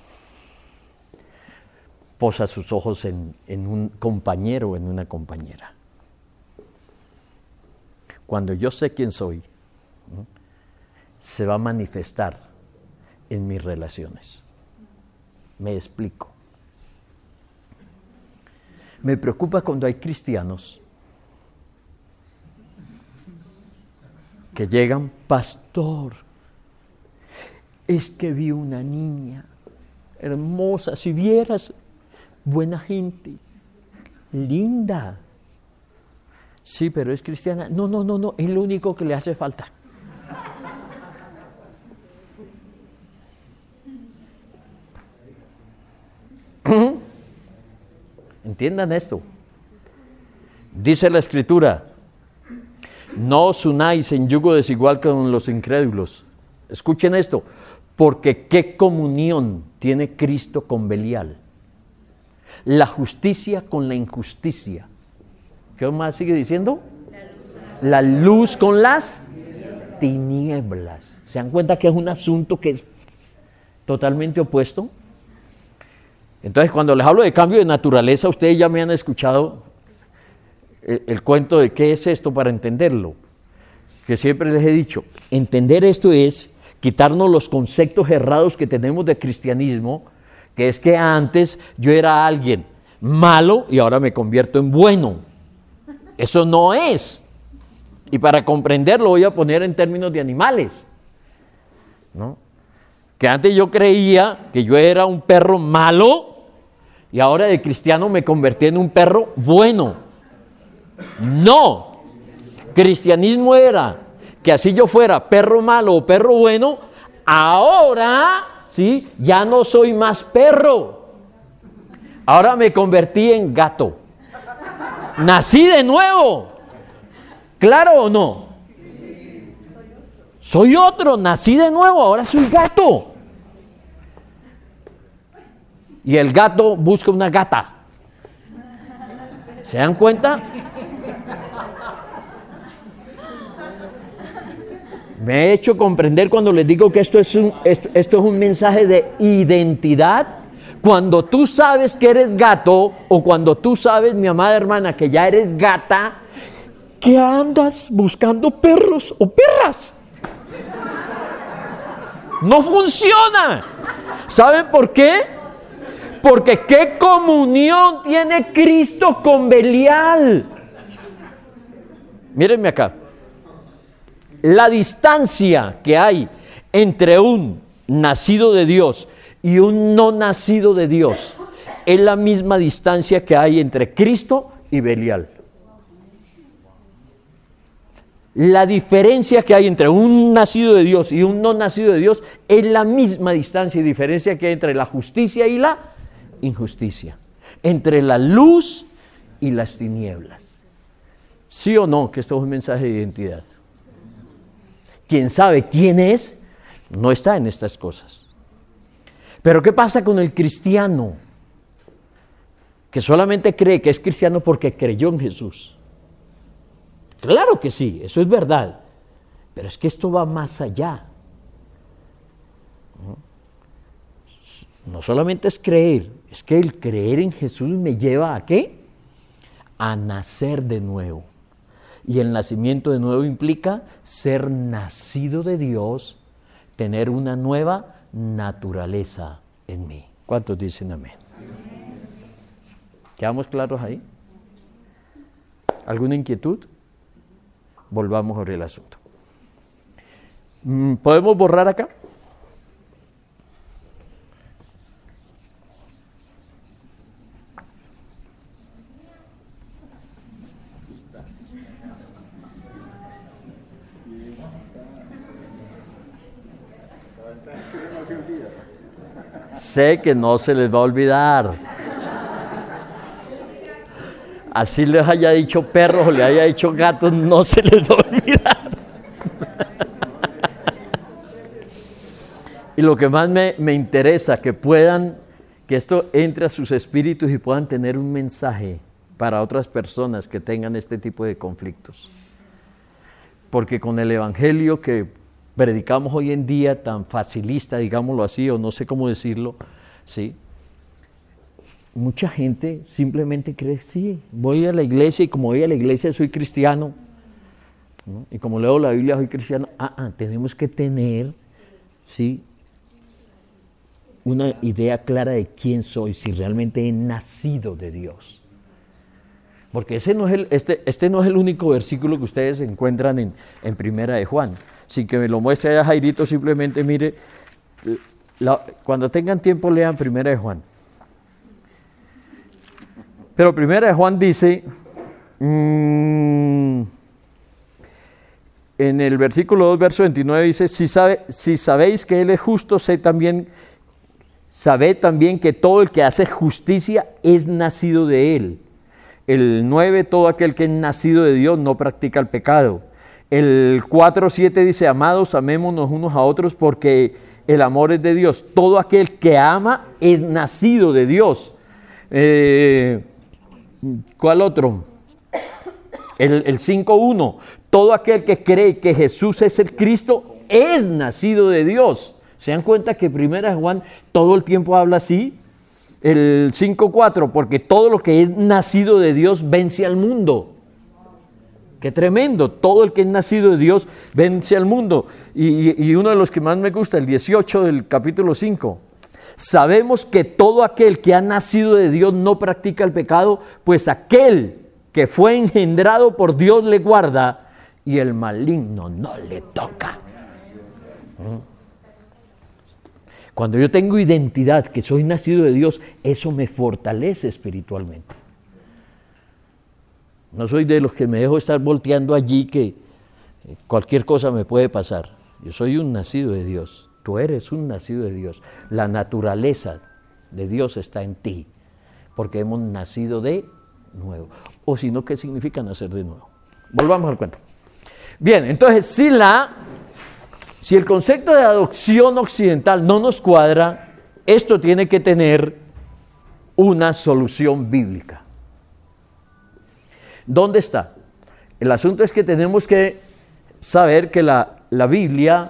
S1: posa sus ojos en un compañero o en una compañera. Cuando yo sé quién soy, ¿no?, se va a manifestar en mis relaciones. Me explico. Me preocupa cuando hay cristianos que llegan, pastor, es que vi una niña hermosa, si vieras, buena gente, linda. Sí, pero es cristiana. No, es lo único que le hace falta. Entiendan esto. Dice la Escritura, no os unáis en yugo desigual con los incrédulos. Escuchen esto, porque ¿qué comunión tiene Cristo con Belial? La justicia con la injusticia. ¿Qué más sigue diciendo? La luz con las tinieblas. ¿Se dan cuenta que es un asunto que es totalmente opuesto? Entonces, cuando les hablo de cambio de naturaleza, ustedes ya me han escuchado el cuento de qué es esto para entenderlo. Que siempre les he dicho, entender esto es quitarnos los conceptos errados que tenemos de cristianismo, que es que antes yo era alguien malo y ahora me convierto en bueno. Eso no es. Y para comprenderlo voy a poner en términos de animales, ¿no? Que antes yo creía que yo era un perro malo y ahora de cristiano me convertí en un perro bueno. No. Cristianismo era que así yo fuera perro malo o perro bueno, ahora, ¿sí?, ya no soy más perro. Ahora me convertí en gato. Nací de nuevo. ¿Claro o no? Soy otro, nací de nuevo, ahora soy gato. Y el gato busca una gata. ¿Se dan cuenta? Me he hecho comprender cuando les digo que esto es un mensaje de identidad. Cuando tú sabes que eres gato, o cuando tú sabes, mi amada hermana, que ya eres gata, ¿qué andas buscando perros o perras? No funciona. ¿Saben por qué? Porque ¿qué comunión tiene Cristo con Belial? Mírenme acá. La distancia que hay entre un nacido de Dios y un no nacido de Dios es la misma distancia que hay entre Cristo y Belial. La diferencia que hay entre un nacido de Dios y un no nacido de Dios es la misma distancia y diferencia que hay entre la justicia y la injusticia, entre la luz y las tinieblas. ¿Sí o no? Que esto es un mensaje de identidad. Quien sabe quién es, no está en estas cosas. Pero ¿qué pasa con el cristiano? Que solamente cree que es cristiano porque creyó en Jesús. Claro que sí, eso es verdad. Pero es que esto va más allá. No solamente es creer, es que el creer en Jesús me lleva ¿a qué? A nacer de nuevo. Y el nacimiento de nuevo implica ser nacido de Dios, tener una nueva naturaleza en mí. ¿Cuántos dicen amén? ¿Quedamos claros ahí? ¿Alguna inquietud? Volvamos a ver el asunto. ¿Podemos borrar acá? Sé que no se les va a olvidar. Así les haya dicho perros o le haya dicho gatos, no se les va a olvidar. Y lo que más me interesa, que esto entre a sus espíritus y puedan tener un mensaje para otras personas que tengan este tipo de conflictos. Porque con el evangelio que predicamos hoy en día, tan facilista, digámoslo así, o no sé cómo decirlo, ¿sí? Mucha gente simplemente cree, sí, voy a la iglesia y como voy a la iglesia soy cristiano, ¿no? Y como leo la Biblia soy cristiano. Tenemos que tener, ¿sí?, una idea clara de quién soy, si realmente he nacido de Dios. Porque este no es el único versículo que ustedes encuentran en Primera de Juan. Sin que me lo muestre allá Jairito, simplemente mire, cuando tengan tiempo lean Primera de Juan. Pero Primera de Juan dice, en el versículo 2, verso 29, dice, si sabéis que Él es justo, sabed también que todo el que hace justicia es nacido de Él. El 9, todo aquel que es nacido de Dios no practica el pecado. El 4:7 dice, amados, amémonos unos a otros porque el amor es de Dios. Todo aquel que ama es nacido de Dios. ¿Cuál otro? El 5:1, todo aquel que cree que Jesús es el Cristo es nacido de Dios. ¿Se dan cuenta que Primera de Juan todo el tiempo habla así? El 5:4, porque todo lo que es nacido de Dios vence al mundo. Qué tremendo, todo el que es nacido de Dios vence al mundo. Y uno de los que más me gusta, el 18 del capítulo 5. Sabemos que todo aquel que ha nacido de Dios no practica el pecado, pues aquel que fue engendrado por Dios le guarda y el maligno no le toca. Cuando yo tengo identidad, que soy nacido de Dios, eso me fortalece espiritualmente. No soy de los que me dejo estar volteando allí que cualquier cosa me puede pasar. Yo soy un nacido de Dios. Tú eres un nacido de Dios. La naturaleza de Dios está en ti, porque hemos nacido de nuevo. O si no, ¿qué significa nacer de nuevo? Volvamos al cuento. Bien, entonces, si el concepto de adopción occidental no nos cuadra, esto tiene que tener una solución bíblica. ¿Dónde está? El asunto es que tenemos que saber que la Biblia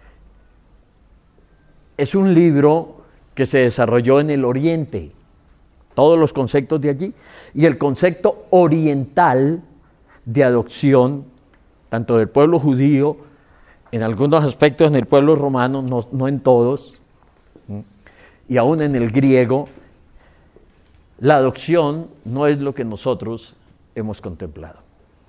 S1: es un libro que se desarrolló en el Oriente, todos los conceptos de allí, y el concepto oriental de adopción, tanto del pueblo judío en algunos aspectos en el pueblo romano, no en todos, y aún en el griego, la adopción no es lo que nosotros hemos contemplado.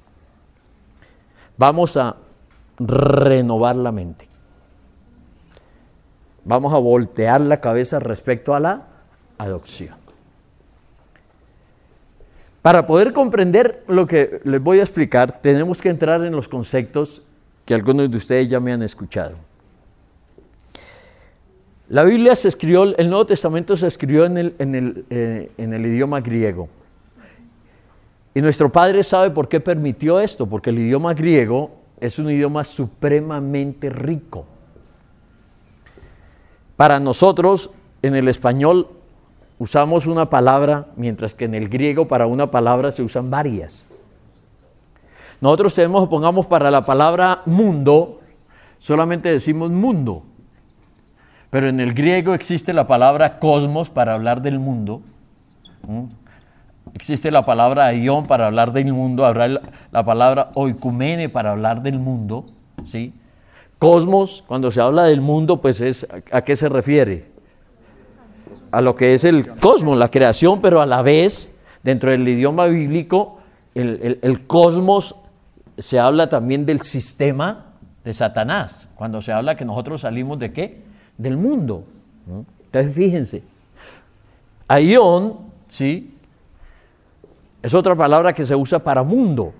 S1: Vamos a renovar la mente. Vamos a voltear la cabeza respecto a la adopción. Para poder comprender lo que les voy a explicar, tenemos que entrar en los conceptos que algunos de ustedes ya me han escuchado. La Biblia se escribió, el Nuevo Testamento se escribió en el idioma griego. Y nuestro Padre sabe por qué permitió esto, porque el idioma griego es un idioma supremamente rico. Para nosotros, en el español, usamos una palabra, mientras que en el griego para una palabra se usan varias. Nosotros pongamos para la palabra mundo, solamente decimos mundo. Pero en el griego existe la palabra cosmos para hablar del mundo. Existe la palabra aion para hablar del mundo, habrá la palabra oikumene para hablar del mundo, ¿sí? Cosmos, cuando se habla del mundo, pues ¿a qué se refiere? A lo que es el cosmos, la creación, pero a la vez, dentro del idioma bíblico, el cosmos se habla también del sistema de Satanás, cuando se habla que nosotros salimos ¿de qué? Del mundo. Entonces fíjense, aion, ¿sí?, es otra palabra que se usa para mundo.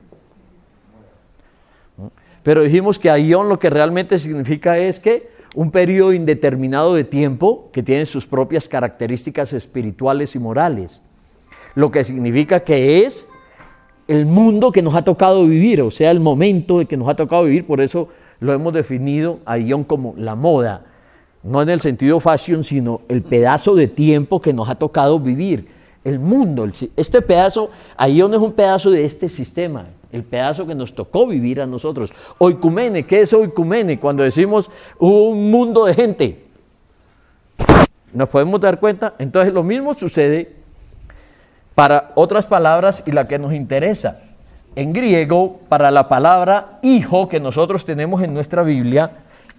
S1: Pero dijimos que aion lo que realmente significa es que un periodo indeterminado de tiempo que tiene sus propias características espirituales y morales. Lo que significa que es el mundo que nos ha tocado vivir, o sea, el momento que nos ha tocado vivir. Por eso lo hemos definido aion como la moda, no en el sentido fashion, sino el pedazo de tiempo que nos ha tocado vivir. El mundo, este pedazo, aion es un pedazo de este sistema, el pedazo que nos tocó vivir a nosotros. Oikumene, ¿qué es oikumene? Cuando decimos un mundo de gente, ¿nos podemos dar cuenta? Entonces lo mismo sucede para otras palabras y la que nos interesa. En griego, para la palabra hijo que nosotros tenemos en nuestra Biblia,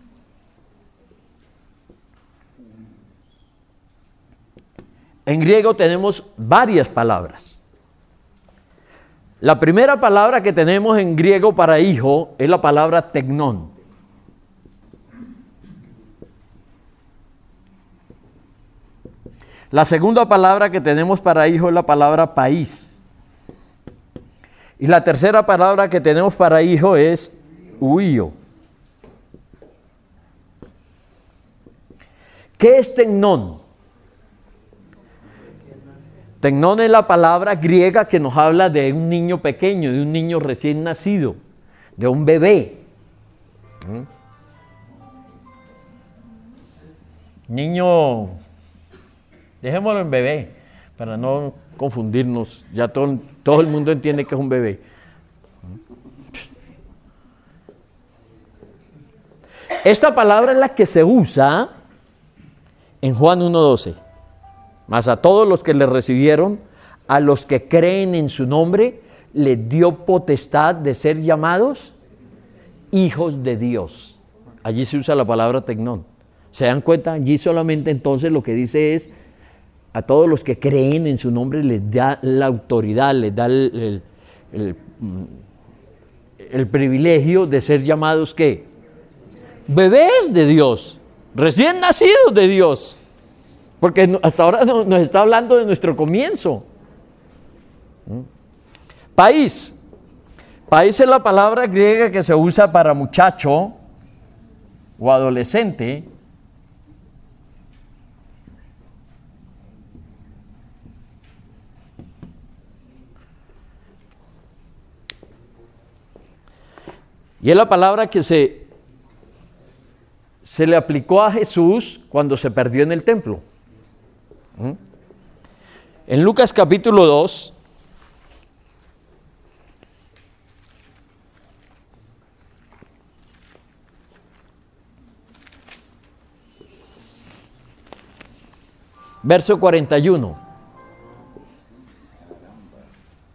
S1: en griego tenemos varias palabras. La primera palabra que tenemos en griego para hijo es la palabra teknon. La segunda palabra que tenemos para hijo es la palabra país. Y la tercera palabra que tenemos para hijo es huío. ¿Qué es teknon? Teknon es la palabra griega que nos habla de un niño pequeño, de un niño recién nacido, de un bebé. Niño, dejémoslo en bebé, para no confundirnos, ya todo el mundo entiende que es un bebé. Esta palabra es la que se usa en Juan 1:12. Mas a todos los que le recibieron, a los que creen en su nombre, les dio potestad de ser llamados hijos de Dios. Allí se usa la palabra teknon. ¿Se dan cuenta? Allí solamente entonces lo que dice es, a todos los que creen en su nombre les da la autoridad, les da el privilegio de ser llamados, ¿qué? Bebés de Dios, recién nacidos de Dios. Porque hasta ahora nos está hablando de nuestro comienzo. País. País es la palabra griega que se usa para muchacho o adolescente. Y es la palabra que se le aplicó a Jesús cuando se perdió en el templo. En Lucas capítulo 2, verso 41.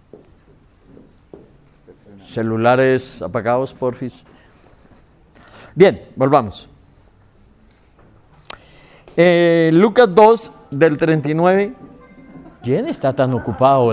S1: Celulares apagados, porfis. Bien, volvamos. Lucas 2, del 39. ¿Quién está tan ocupado?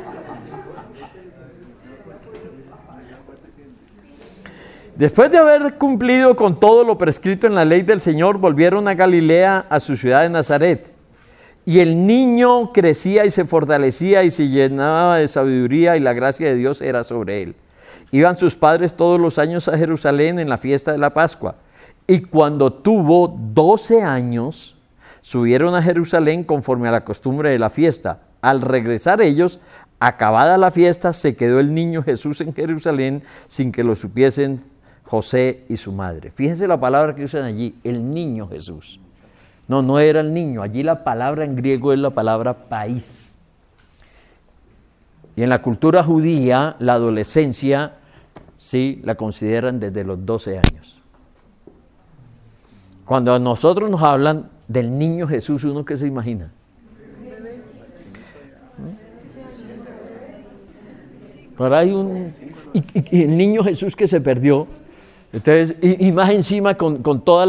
S1: Después de haber cumplido con todo lo prescrito en la ley del Señor, volvieron a Galilea, a su ciudad de Nazaret. Y el niño crecía y se fortalecía y se llenaba de sabiduría, y la gracia de Dios era sobre él. Iban sus padres todos los años a Jerusalén en la fiesta de la Pascua. Y cuando tuvo 12 años, subieron a Jerusalén conforme a la costumbre de la fiesta. Al regresar ellos, acabada la fiesta, se quedó el niño Jesús en Jerusalén sin que lo supiesen José y su madre. Fíjense la palabra que usan allí, el niño Jesús. No era el niño. Allí la palabra en griego es la palabra país. Y en la cultura judía, la adolescencia, sí, la consideran desde los 12 años. Cuando a nosotros nos hablan del niño Jesús, ¿uno qué se imagina? Ahora hay y el niño Jesús que se perdió. Entonces, y más encima con toda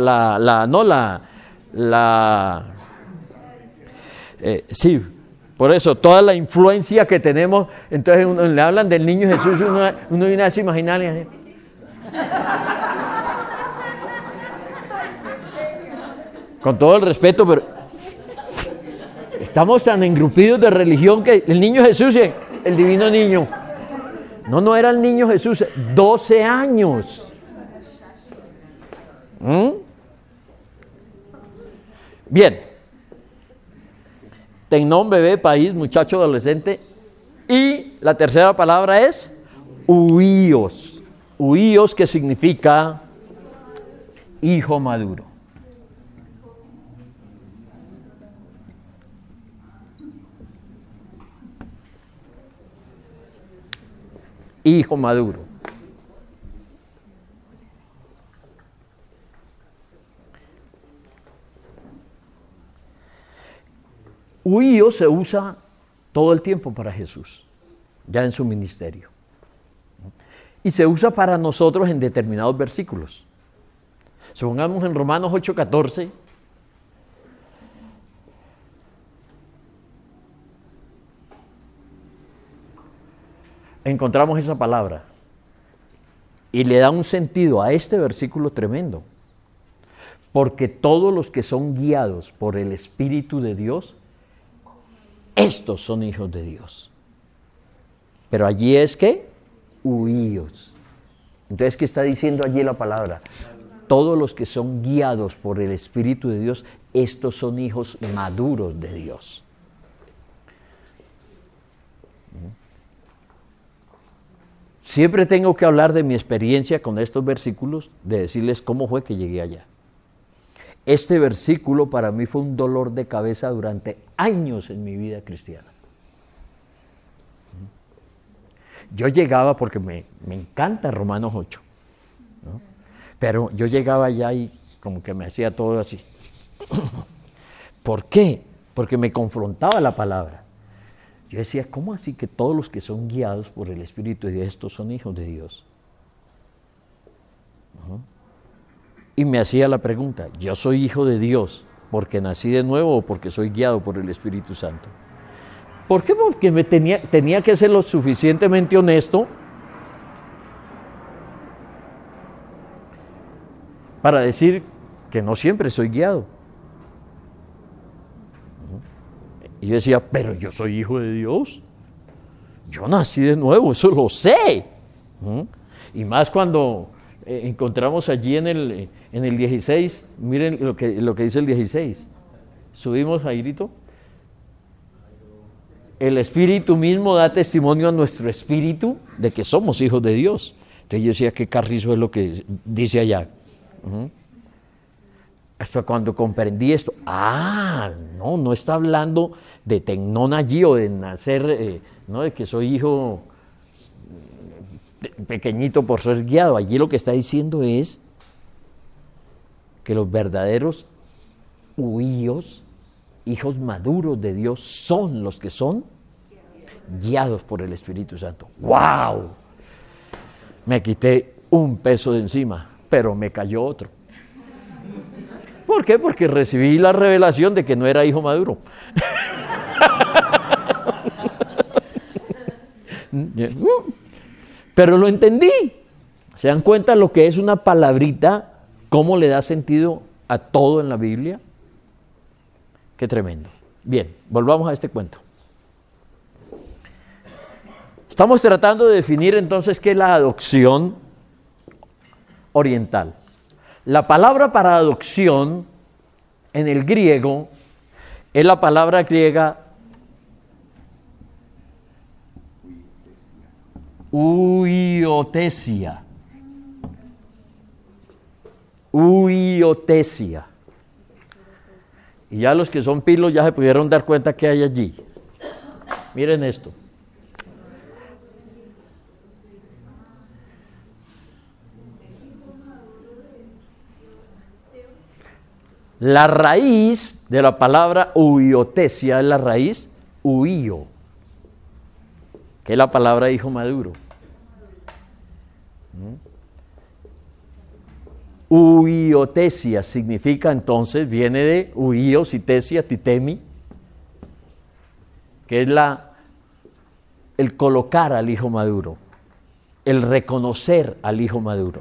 S1: sí, por eso, toda la influencia que tenemos. Entonces le hablan del niño Jesús, uno viene a imaginar. Con todo el respeto, pero estamos tan engrupidos de religión que el niño Jesús, el divino niño. No era el niño Jesús, 12 años. Bien. Tecnón, bebé, país, muchacho, adolescente. Y la tercera palabra es huíos. Huíos, que significa hijo maduro. Hijo maduro. Huío se usa todo el tiempo para Jesús, ya en su ministerio. Y se usa para nosotros en determinados versículos. Supongamos en Romanos 8:14. Encontramos esa palabra y le da un sentido a este versículo tremendo, porque todos los que son guiados por el Espíritu de Dios, estos son hijos de Dios. Pero allí es que huíos. Entonces, ¿qué está diciendo allí la palabra? Todos los que son guiados por el Espíritu de Dios, estos son hijos maduros de Dios. Siempre tengo que hablar de mi experiencia con estos versículos, de decirles cómo fue que llegué allá. Este versículo para mí fue un dolor de cabeza durante años en mi vida cristiana. Yo llegaba, porque me encanta Romanos 8, ¿no? Pero yo llegaba allá y como que me hacía todo así. ¿Por qué? Porque me confrontaba la palabra. Yo decía, ¿cómo así que todos los que son guiados por el Espíritu de Dios, estos son hijos de Dios? Y me hacía la pregunta, ¿yo soy hijo de Dios porque nací de nuevo o porque soy guiado por el Espíritu Santo? ¿Por qué? Porque tenía que ser lo suficientemente honesto para decir que no siempre soy guiado. Y yo decía, pero yo soy hijo de Dios. Yo nací de nuevo, eso lo sé. Y más cuando encontramos allí en el 16, miren lo que dice el 16. Subimos, Jairito. El Espíritu mismo da testimonio a nuestro espíritu de que somos hijos de Dios. Entonces yo decía, qué carrizo es lo que dice allá. Hasta cuando comprendí esto, no está hablando de tecnón allí o de nacer, no, de que soy hijo pequeñito por ser guiado. Allí lo que está diciendo es que los verdaderos huíos, hijos maduros de Dios, son los que son guiados por el Espíritu Santo. ¡Wow! Me quité un peso de encima. pero me cayó otro. ¿Por qué? Porque recibí la revelación de que no era hijo maduro. Pero lo entendí. ¿Se dan cuenta lo que es una palabrita? ¿Cómo le da sentido a todo en la Biblia? Qué tremendo. Bien, volvamos a este cuento. Estamos tratando de definir entonces qué es la adopción oriental. La palabra para adopción en el griego es la palabra griega huiotesia. Huiotesia. Y ya los que son pilos ya se pudieron dar cuenta que hay allí. Miren esto. La raíz de la palabra huiotesia es la raíz huío, que es la palabra hijo maduro. Huiotesia significa entonces, viene de huío, citesia, titemi, que es el colocar al hijo maduro, el reconocer al hijo maduro.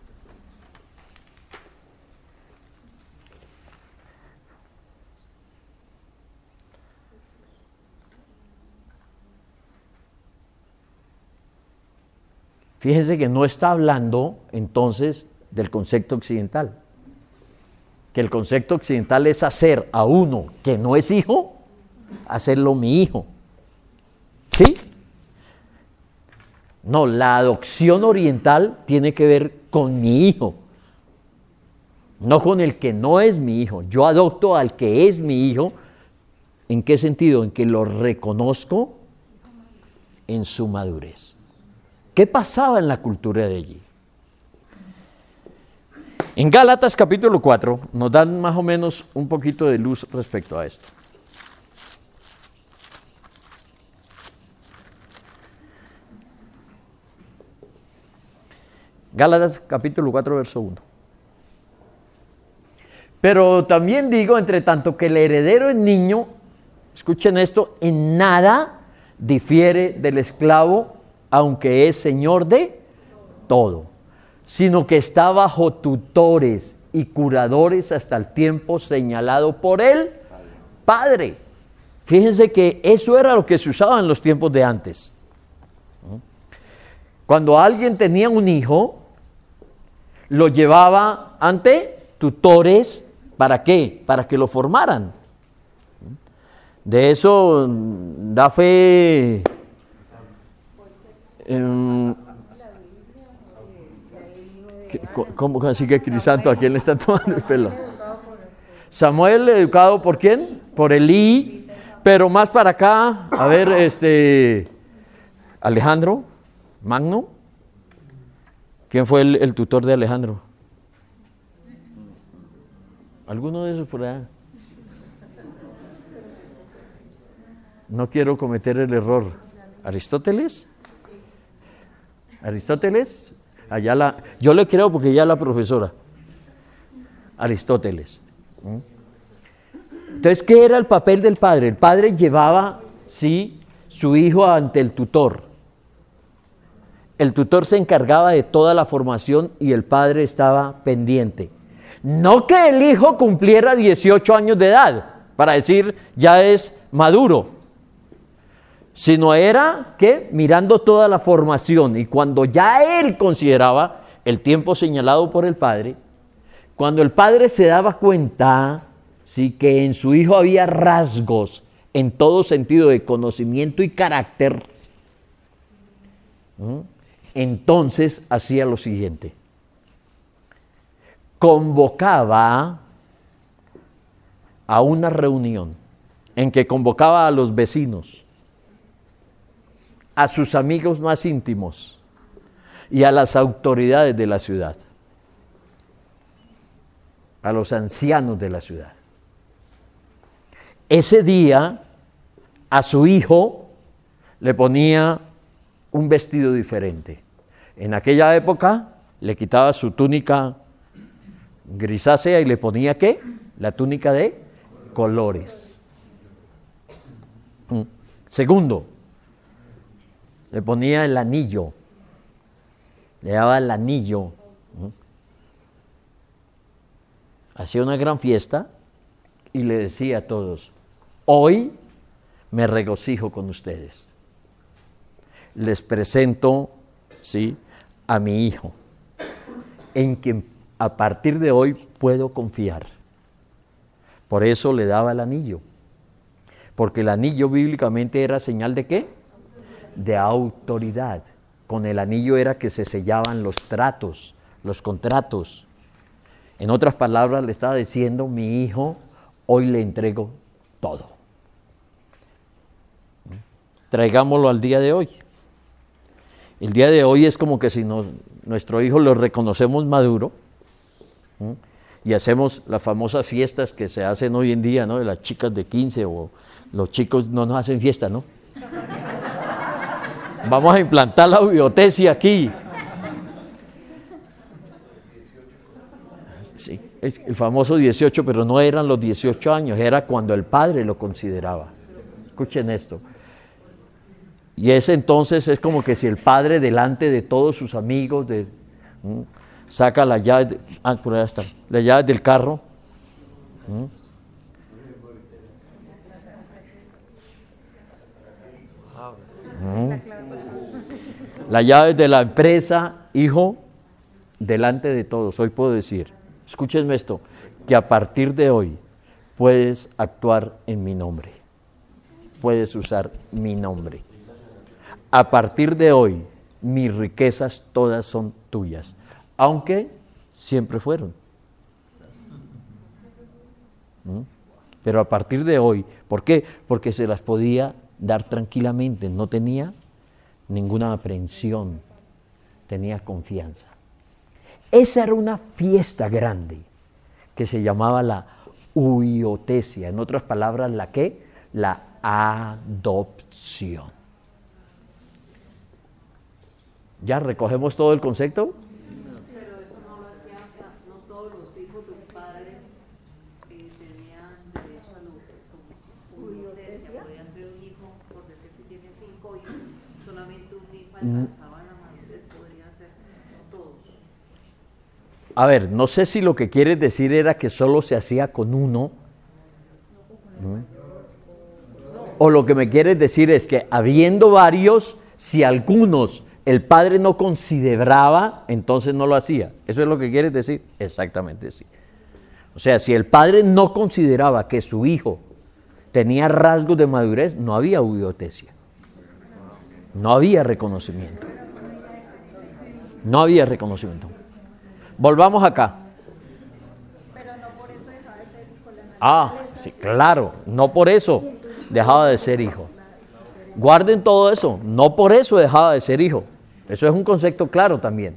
S1: Fíjense que no está hablando entonces del concepto occidental, que el concepto occidental es hacer a uno que no es hijo, hacerlo mi hijo. ¿Sí? No, la adopción oriental tiene que ver con mi hijo, no con el que no es mi hijo. Yo adopto al que es mi hijo. ¿En qué sentido? En que lo reconozco en su madurez. ¿Qué pasaba en la cultura de allí? En Gálatas capítulo 4 nos dan más o menos un poquito de luz respecto a esto. Gálatas capítulo 4 verso 1. Pero también digo, entre tanto que el heredero es niño, escuchen esto, en nada difiere del esclavo, aunque es señor de todo, sino que está bajo tutores y curadores hasta el tiempo señalado por el Padre. Fíjense que eso era lo que se usaba en los tiempos de antes. Cuando alguien tenía un hijo, lo llevaba ante tutores, ¿para qué? Para que lo formaran. De eso da fe ¿cómo así que Crisanto? ¿A quién le está tomando el pelo? Samuel, educado ¿por quién? Por Elí, pero más para acá, a ver, Alejandro Magno. ¿Quién fue el tutor de Alejandro? ¿Alguno de esos por allá? No quiero cometer el error. ¿Aristóteles? ¿Aristóteles? Yo le creo porque ya la profesora. Aristóteles. Entonces, ¿qué era el papel del padre? El padre llevaba, sí, su hijo ante el tutor. El tutor se encargaba de toda la formación y el padre estaba pendiente. No que el hijo cumpliera 18 años de edad, para decir ya es maduro, sino era que mirando toda la formación, y cuando ya él consideraba el tiempo señalado por el padre, cuando el padre se daba cuenta, sí, que en su hijo había rasgos en todo sentido de conocimiento y carácter, entonces hacía lo siguiente: convocaba a una reunión en que convocaba a los vecinos, a sus amigos más íntimos y a las autoridades de la ciudad, a los ancianos de la ciudad. Ese día a su hijo le ponía un vestido diferente. En aquella época le quitaba su túnica grisácea y le ponía ¿qué? La túnica de colores. Segundo, le ponía el anillo, le daba el anillo. Hacía una gran fiesta y le decía a todos, hoy me regocijo con ustedes. Les presento, ¿sí?, a mi hijo, en quien a partir de hoy puedo confiar. Por eso le daba el anillo, porque el anillo bíblicamente era señal de ¿qué? De autoridad. Con el anillo era que se sellaban los tratos, los contratos. En otras palabras, le estaba diciendo, mi hijo, hoy le entrego todo. Traigámoslo al día de hoy. El día de hoy es como que si nuestro hijo lo reconocemos maduro, y hacemos las famosas fiestas que se hacen hoy en día, ¿no? De las chicas de 15 o los chicos no nos hacen fiesta, ¿no? Vamos a implantar la biotesia aquí. Sí, es el famoso 18, pero no eran los 18 años, era cuando el padre lo consideraba. Escuchen esto. Y ese entonces es como que si el padre delante de todos sus amigos saca las llaves, por allá están, las llaves del carro. Las llaves de la empresa, hijo, delante de todos. Hoy puedo decir, escúchenme esto, que a partir de hoy puedes actuar en mi nombre. Puedes usar mi nombre. A partir de hoy, mis riquezas todas son tuyas, aunque siempre fueron. Pero a partir de hoy, ¿por qué? Porque se las podía dar tranquilamente, no tenía ninguna aprehensión, tenía confianza. Esa era una fiesta grande que se llamaba la huiotesia, en otras palabras, ¿la qué? La adopción. ¿Ya recogemos todo el concepto?
S8: Pero eso no lo hacía, o sea, no todos los hijos de un padre tenían derecho a la huiotesia. Podía ser un hijo, por decir, si tiene 5 hijos, solamente un hijo alcanzaba la madurez, podría ser, no todos.
S1: A ver, no sé si lo que quieres decir era que solo se hacía con uno, o lo que me quieres decir es que habiendo varios, si algunos el padre no consideraba, entonces no lo hacía. ¿Eso es lo que quieres decir? Exactamente, sí. O sea, si el padre no consideraba que su hijo tenía rasgos de madurez, no había huiotesia. No había reconocimiento. No había reconocimiento. Volvamos acá.
S2: Pero no por eso dejaba de ser hijo.
S1: Sí, claro, no por eso dejaba de ser hijo. Guarden todo eso, no por eso dejaba de ser hijo. Eso es un concepto claro también.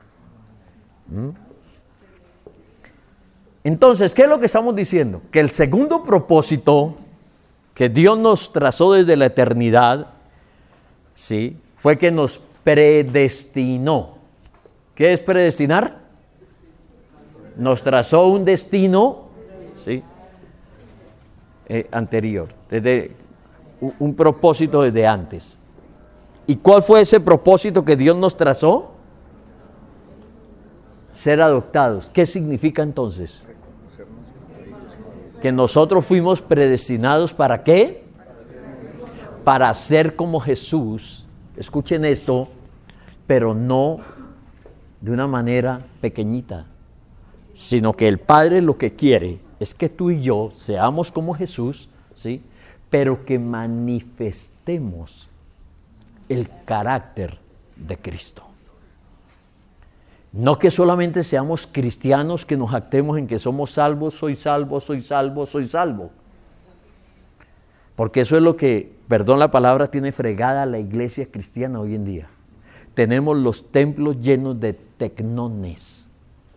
S1: Entonces, ¿qué es lo que estamos diciendo? Que el segundo propósito que Dios nos trazó desde la eternidad, ¿sí?, fue que nos predestinó. ¿Qué es predestinar? Nos trazó un destino, ¿sí?, anterior, desde un propósito desde antes. ¿Y cuál fue ese propósito que Dios nos trazó? Ser adoptados. ¿Qué significa entonces? Que nosotros fuimos predestinados ¿para qué? Para ser como Jesús. Escuchen esto, pero no de una manera pequeñita, sino que el Padre lo que quiere es que tú y yo seamos como Jesús, ¿sí?, pero que manifestemos el carácter de Cristo. No que solamente seamos cristianos, que nos jactemos en que somos salvos, soy salvo, soy salvo, soy salvo. Porque eso es lo que, perdón la palabra, tiene fregada la iglesia cristiana hoy en día. Tenemos los templos llenos de tecnones,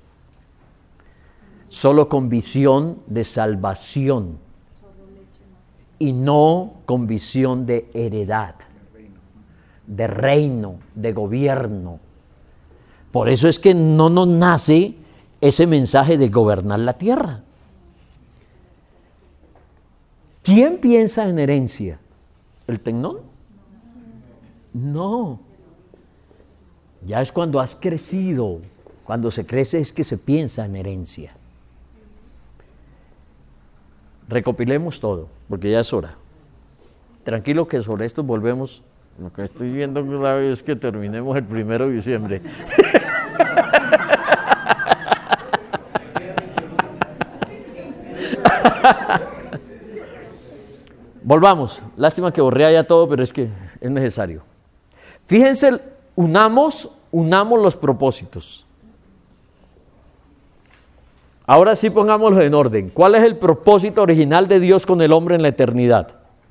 S1: solo con visión de salvación y no con visión de heredad, de reino, de gobierno, Por eso es que no nos nace ese mensaje de gobernar la tierra. ¿Quién piensa en herencia? ¿El tecnón? No. Ya es cuando has crecido. Cuando se crece es que se piensa en herencia. Recopilemos todo, porque ya es hora. Tranquilo que sobre esto volvemos. Lo que estoy viendo clave es que terminemos el 1 de diciembre. Volvamos. Lástima que borré ya todo, pero es que es necesario. Fíjense, unamos los propósitos. Ahora sí pongámoslos en orden. ¿Cuál es el propósito original de Dios con el hombre en la eternidad?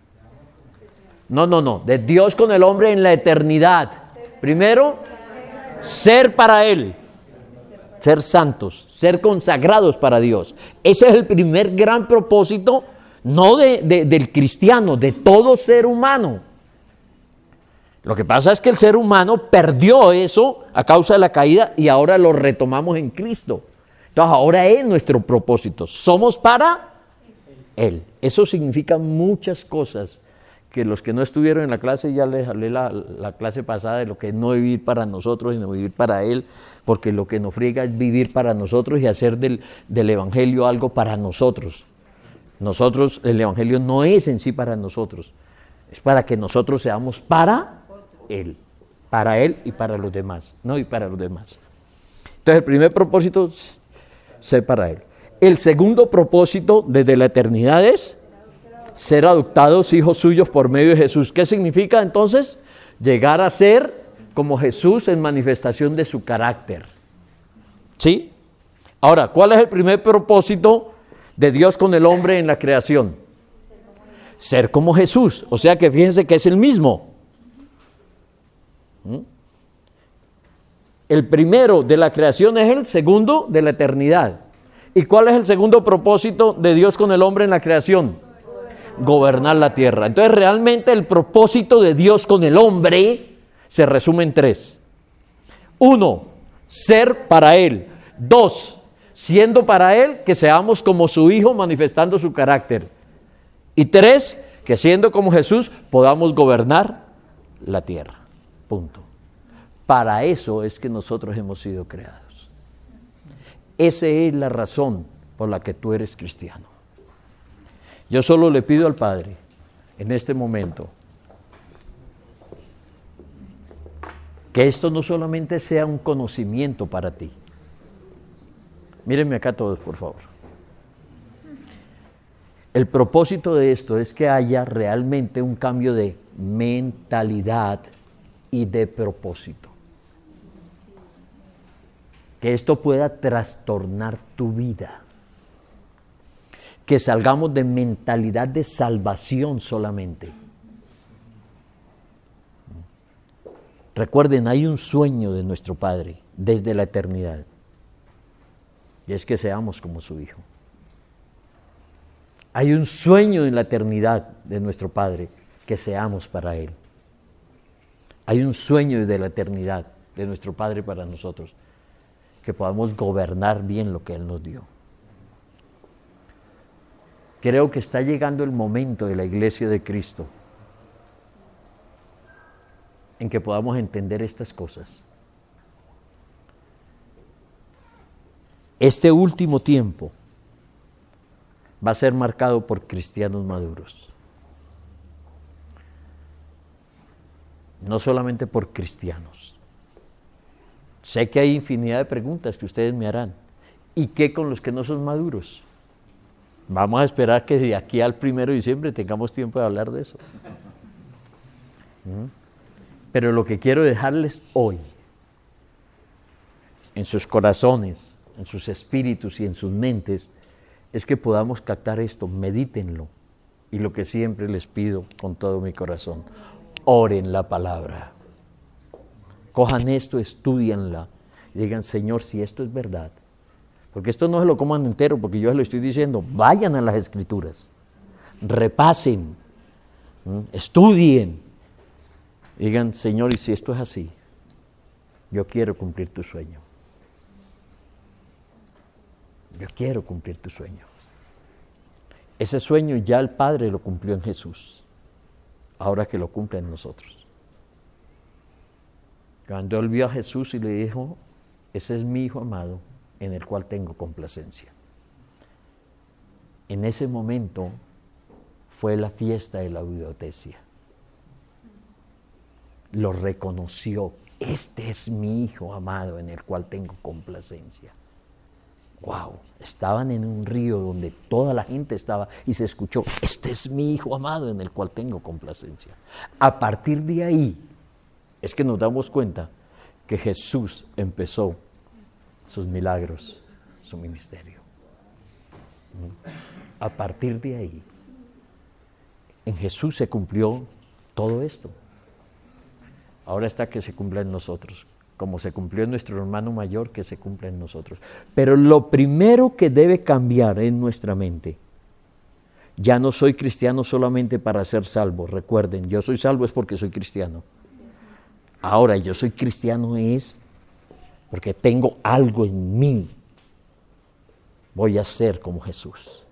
S1: No, de Dios con el hombre en la eternidad. Primero, ser para Él, ser santos, ser consagrados para Dios. Ese es el primer gran propósito, no del cristiano, de todo ser humano. Lo que pasa es que el ser humano perdió eso a causa de la caída y ahora lo retomamos en Cristo. Entonces ahora es nuestro propósito, somos para Él. Eso significa muchas cosas que los que no estuvieron en la clase, ya les hablé la clase pasada de lo que es no vivir para nosotros, sino vivir para Él, porque lo que nos friega es vivir para nosotros y hacer del Evangelio algo para nosotros. Nosotros, el Evangelio no es en sí para nosotros, es para que nosotros seamos para Él y para los demás, no y para los demás. Entonces el primer propósito es ser para Él. El segundo propósito desde la eternidad es ser adoptados hijos suyos por medio de Jesús. ¿Qué significa entonces? Llegar a ser como Jesús en manifestación de su carácter. ¿Sí? Ahora, ¿cuál es el primer propósito de Dios con el hombre en la creación? Ser como Jesús. O sea que fíjense que es el mismo. El primero de la creación es el segundo de la eternidad. ¿Y cuál es el segundo propósito de Dios con el hombre en la creación? Gobernar la tierra. Entonces realmente el propósito de Dios con el hombre se resume en 3. 1, ser para Él. 2, siendo para Él, que seamos como su Hijo manifestando su carácter. Y 3, que siendo como Jesús podamos gobernar la tierra. Punto. Para eso es que nosotros hemos sido creados. Esa es la razón por la que tú eres cristiano. Yo solo le pido al Padre, en este momento, que esto no solamente sea un conocimiento para ti. Mírenme acá todos, por favor. El propósito de esto es que haya realmente un cambio de mentalidad y de propósito. Que esto pueda trastornar tu vida. Que salgamos de mentalidad de salvación solamente. Recuerden, hay un sueño de nuestro Padre desde la eternidad. Y es que seamos como su Hijo. Hay un sueño en la eternidad de nuestro Padre, que seamos para Él. Hay un sueño desde la eternidad de nuestro Padre para nosotros, que podamos gobernar bien lo que Él nos dio. Creo que está llegando el momento de la Iglesia de Cristo en que podamos entender estas cosas. Este último tiempo va a ser marcado por cristianos maduros. No solamente por cristianos. Sé que hay infinidad de preguntas que ustedes me harán. ¿Y qué con los que no son maduros? Vamos a esperar que de aquí al 1 de diciembre tengamos tiempo de hablar de eso. Pero lo que quiero dejarles hoy, en sus corazones, en sus espíritus y en sus mentes, es que podamos captar esto, medítenlo. Y lo que siempre les pido con todo mi corazón, oren la palabra. Cojan esto, estudianla y digan, Señor, si esto es verdad. Porque esto no se lo coman entero, porque yo se lo estoy diciendo. Vayan a las Escrituras, repasen, estudien. Digan, Señor, y si esto es así, Yo quiero cumplir tu sueño. Yo quiero cumplir tu sueño. Ese sueño ya el Padre lo cumplió en Jesús. Ahora que lo cumple en nosotros. Cuando él vio a Jesús y le dijo, ese es mi Hijo amado, en el cual tengo complacencia. En ese momento fue la fiesta de la eudotesia. Lo reconoció. Este es mi Hijo amado en el cual tengo complacencia. ¡Wow! Estaban en un río donde toda la gente estaba y se escuchó, este es mi Hijo amado en el cual tengo complacencia. A partir de ahí es que nos damos cuenta que Jesús empezó sus milagros, su ministerio. A partir de ahí, en Jesús se cumplió todo esto. Ahora está que se cumpla en nosotros, como se cumplió en nuestro hermano mayor, que se cumpla en nosotros. Pero lo primero que debe cambiar en nuestra mente, ya no soy cristiano solamente para ser salvo. Recuerden, yo soy salvo es porque soy cristiano. Ahora, yo soy cristiano es porque tengo algo en mí. Voy a ser como Jesús.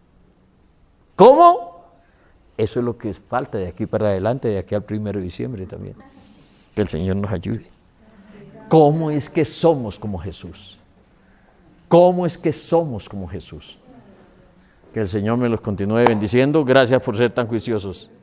S1: ¿Cómo? Eso es lo que falta de aquí para adelante, de aquí al 1 de diciembre también. Que el Señor nos ayude. ¿Cómo es que somos como Jesús? ¿Cómo es que somos como Jesús? Que el Señor me los continúe bendiciendo. Gracias por ser tan juiciosos.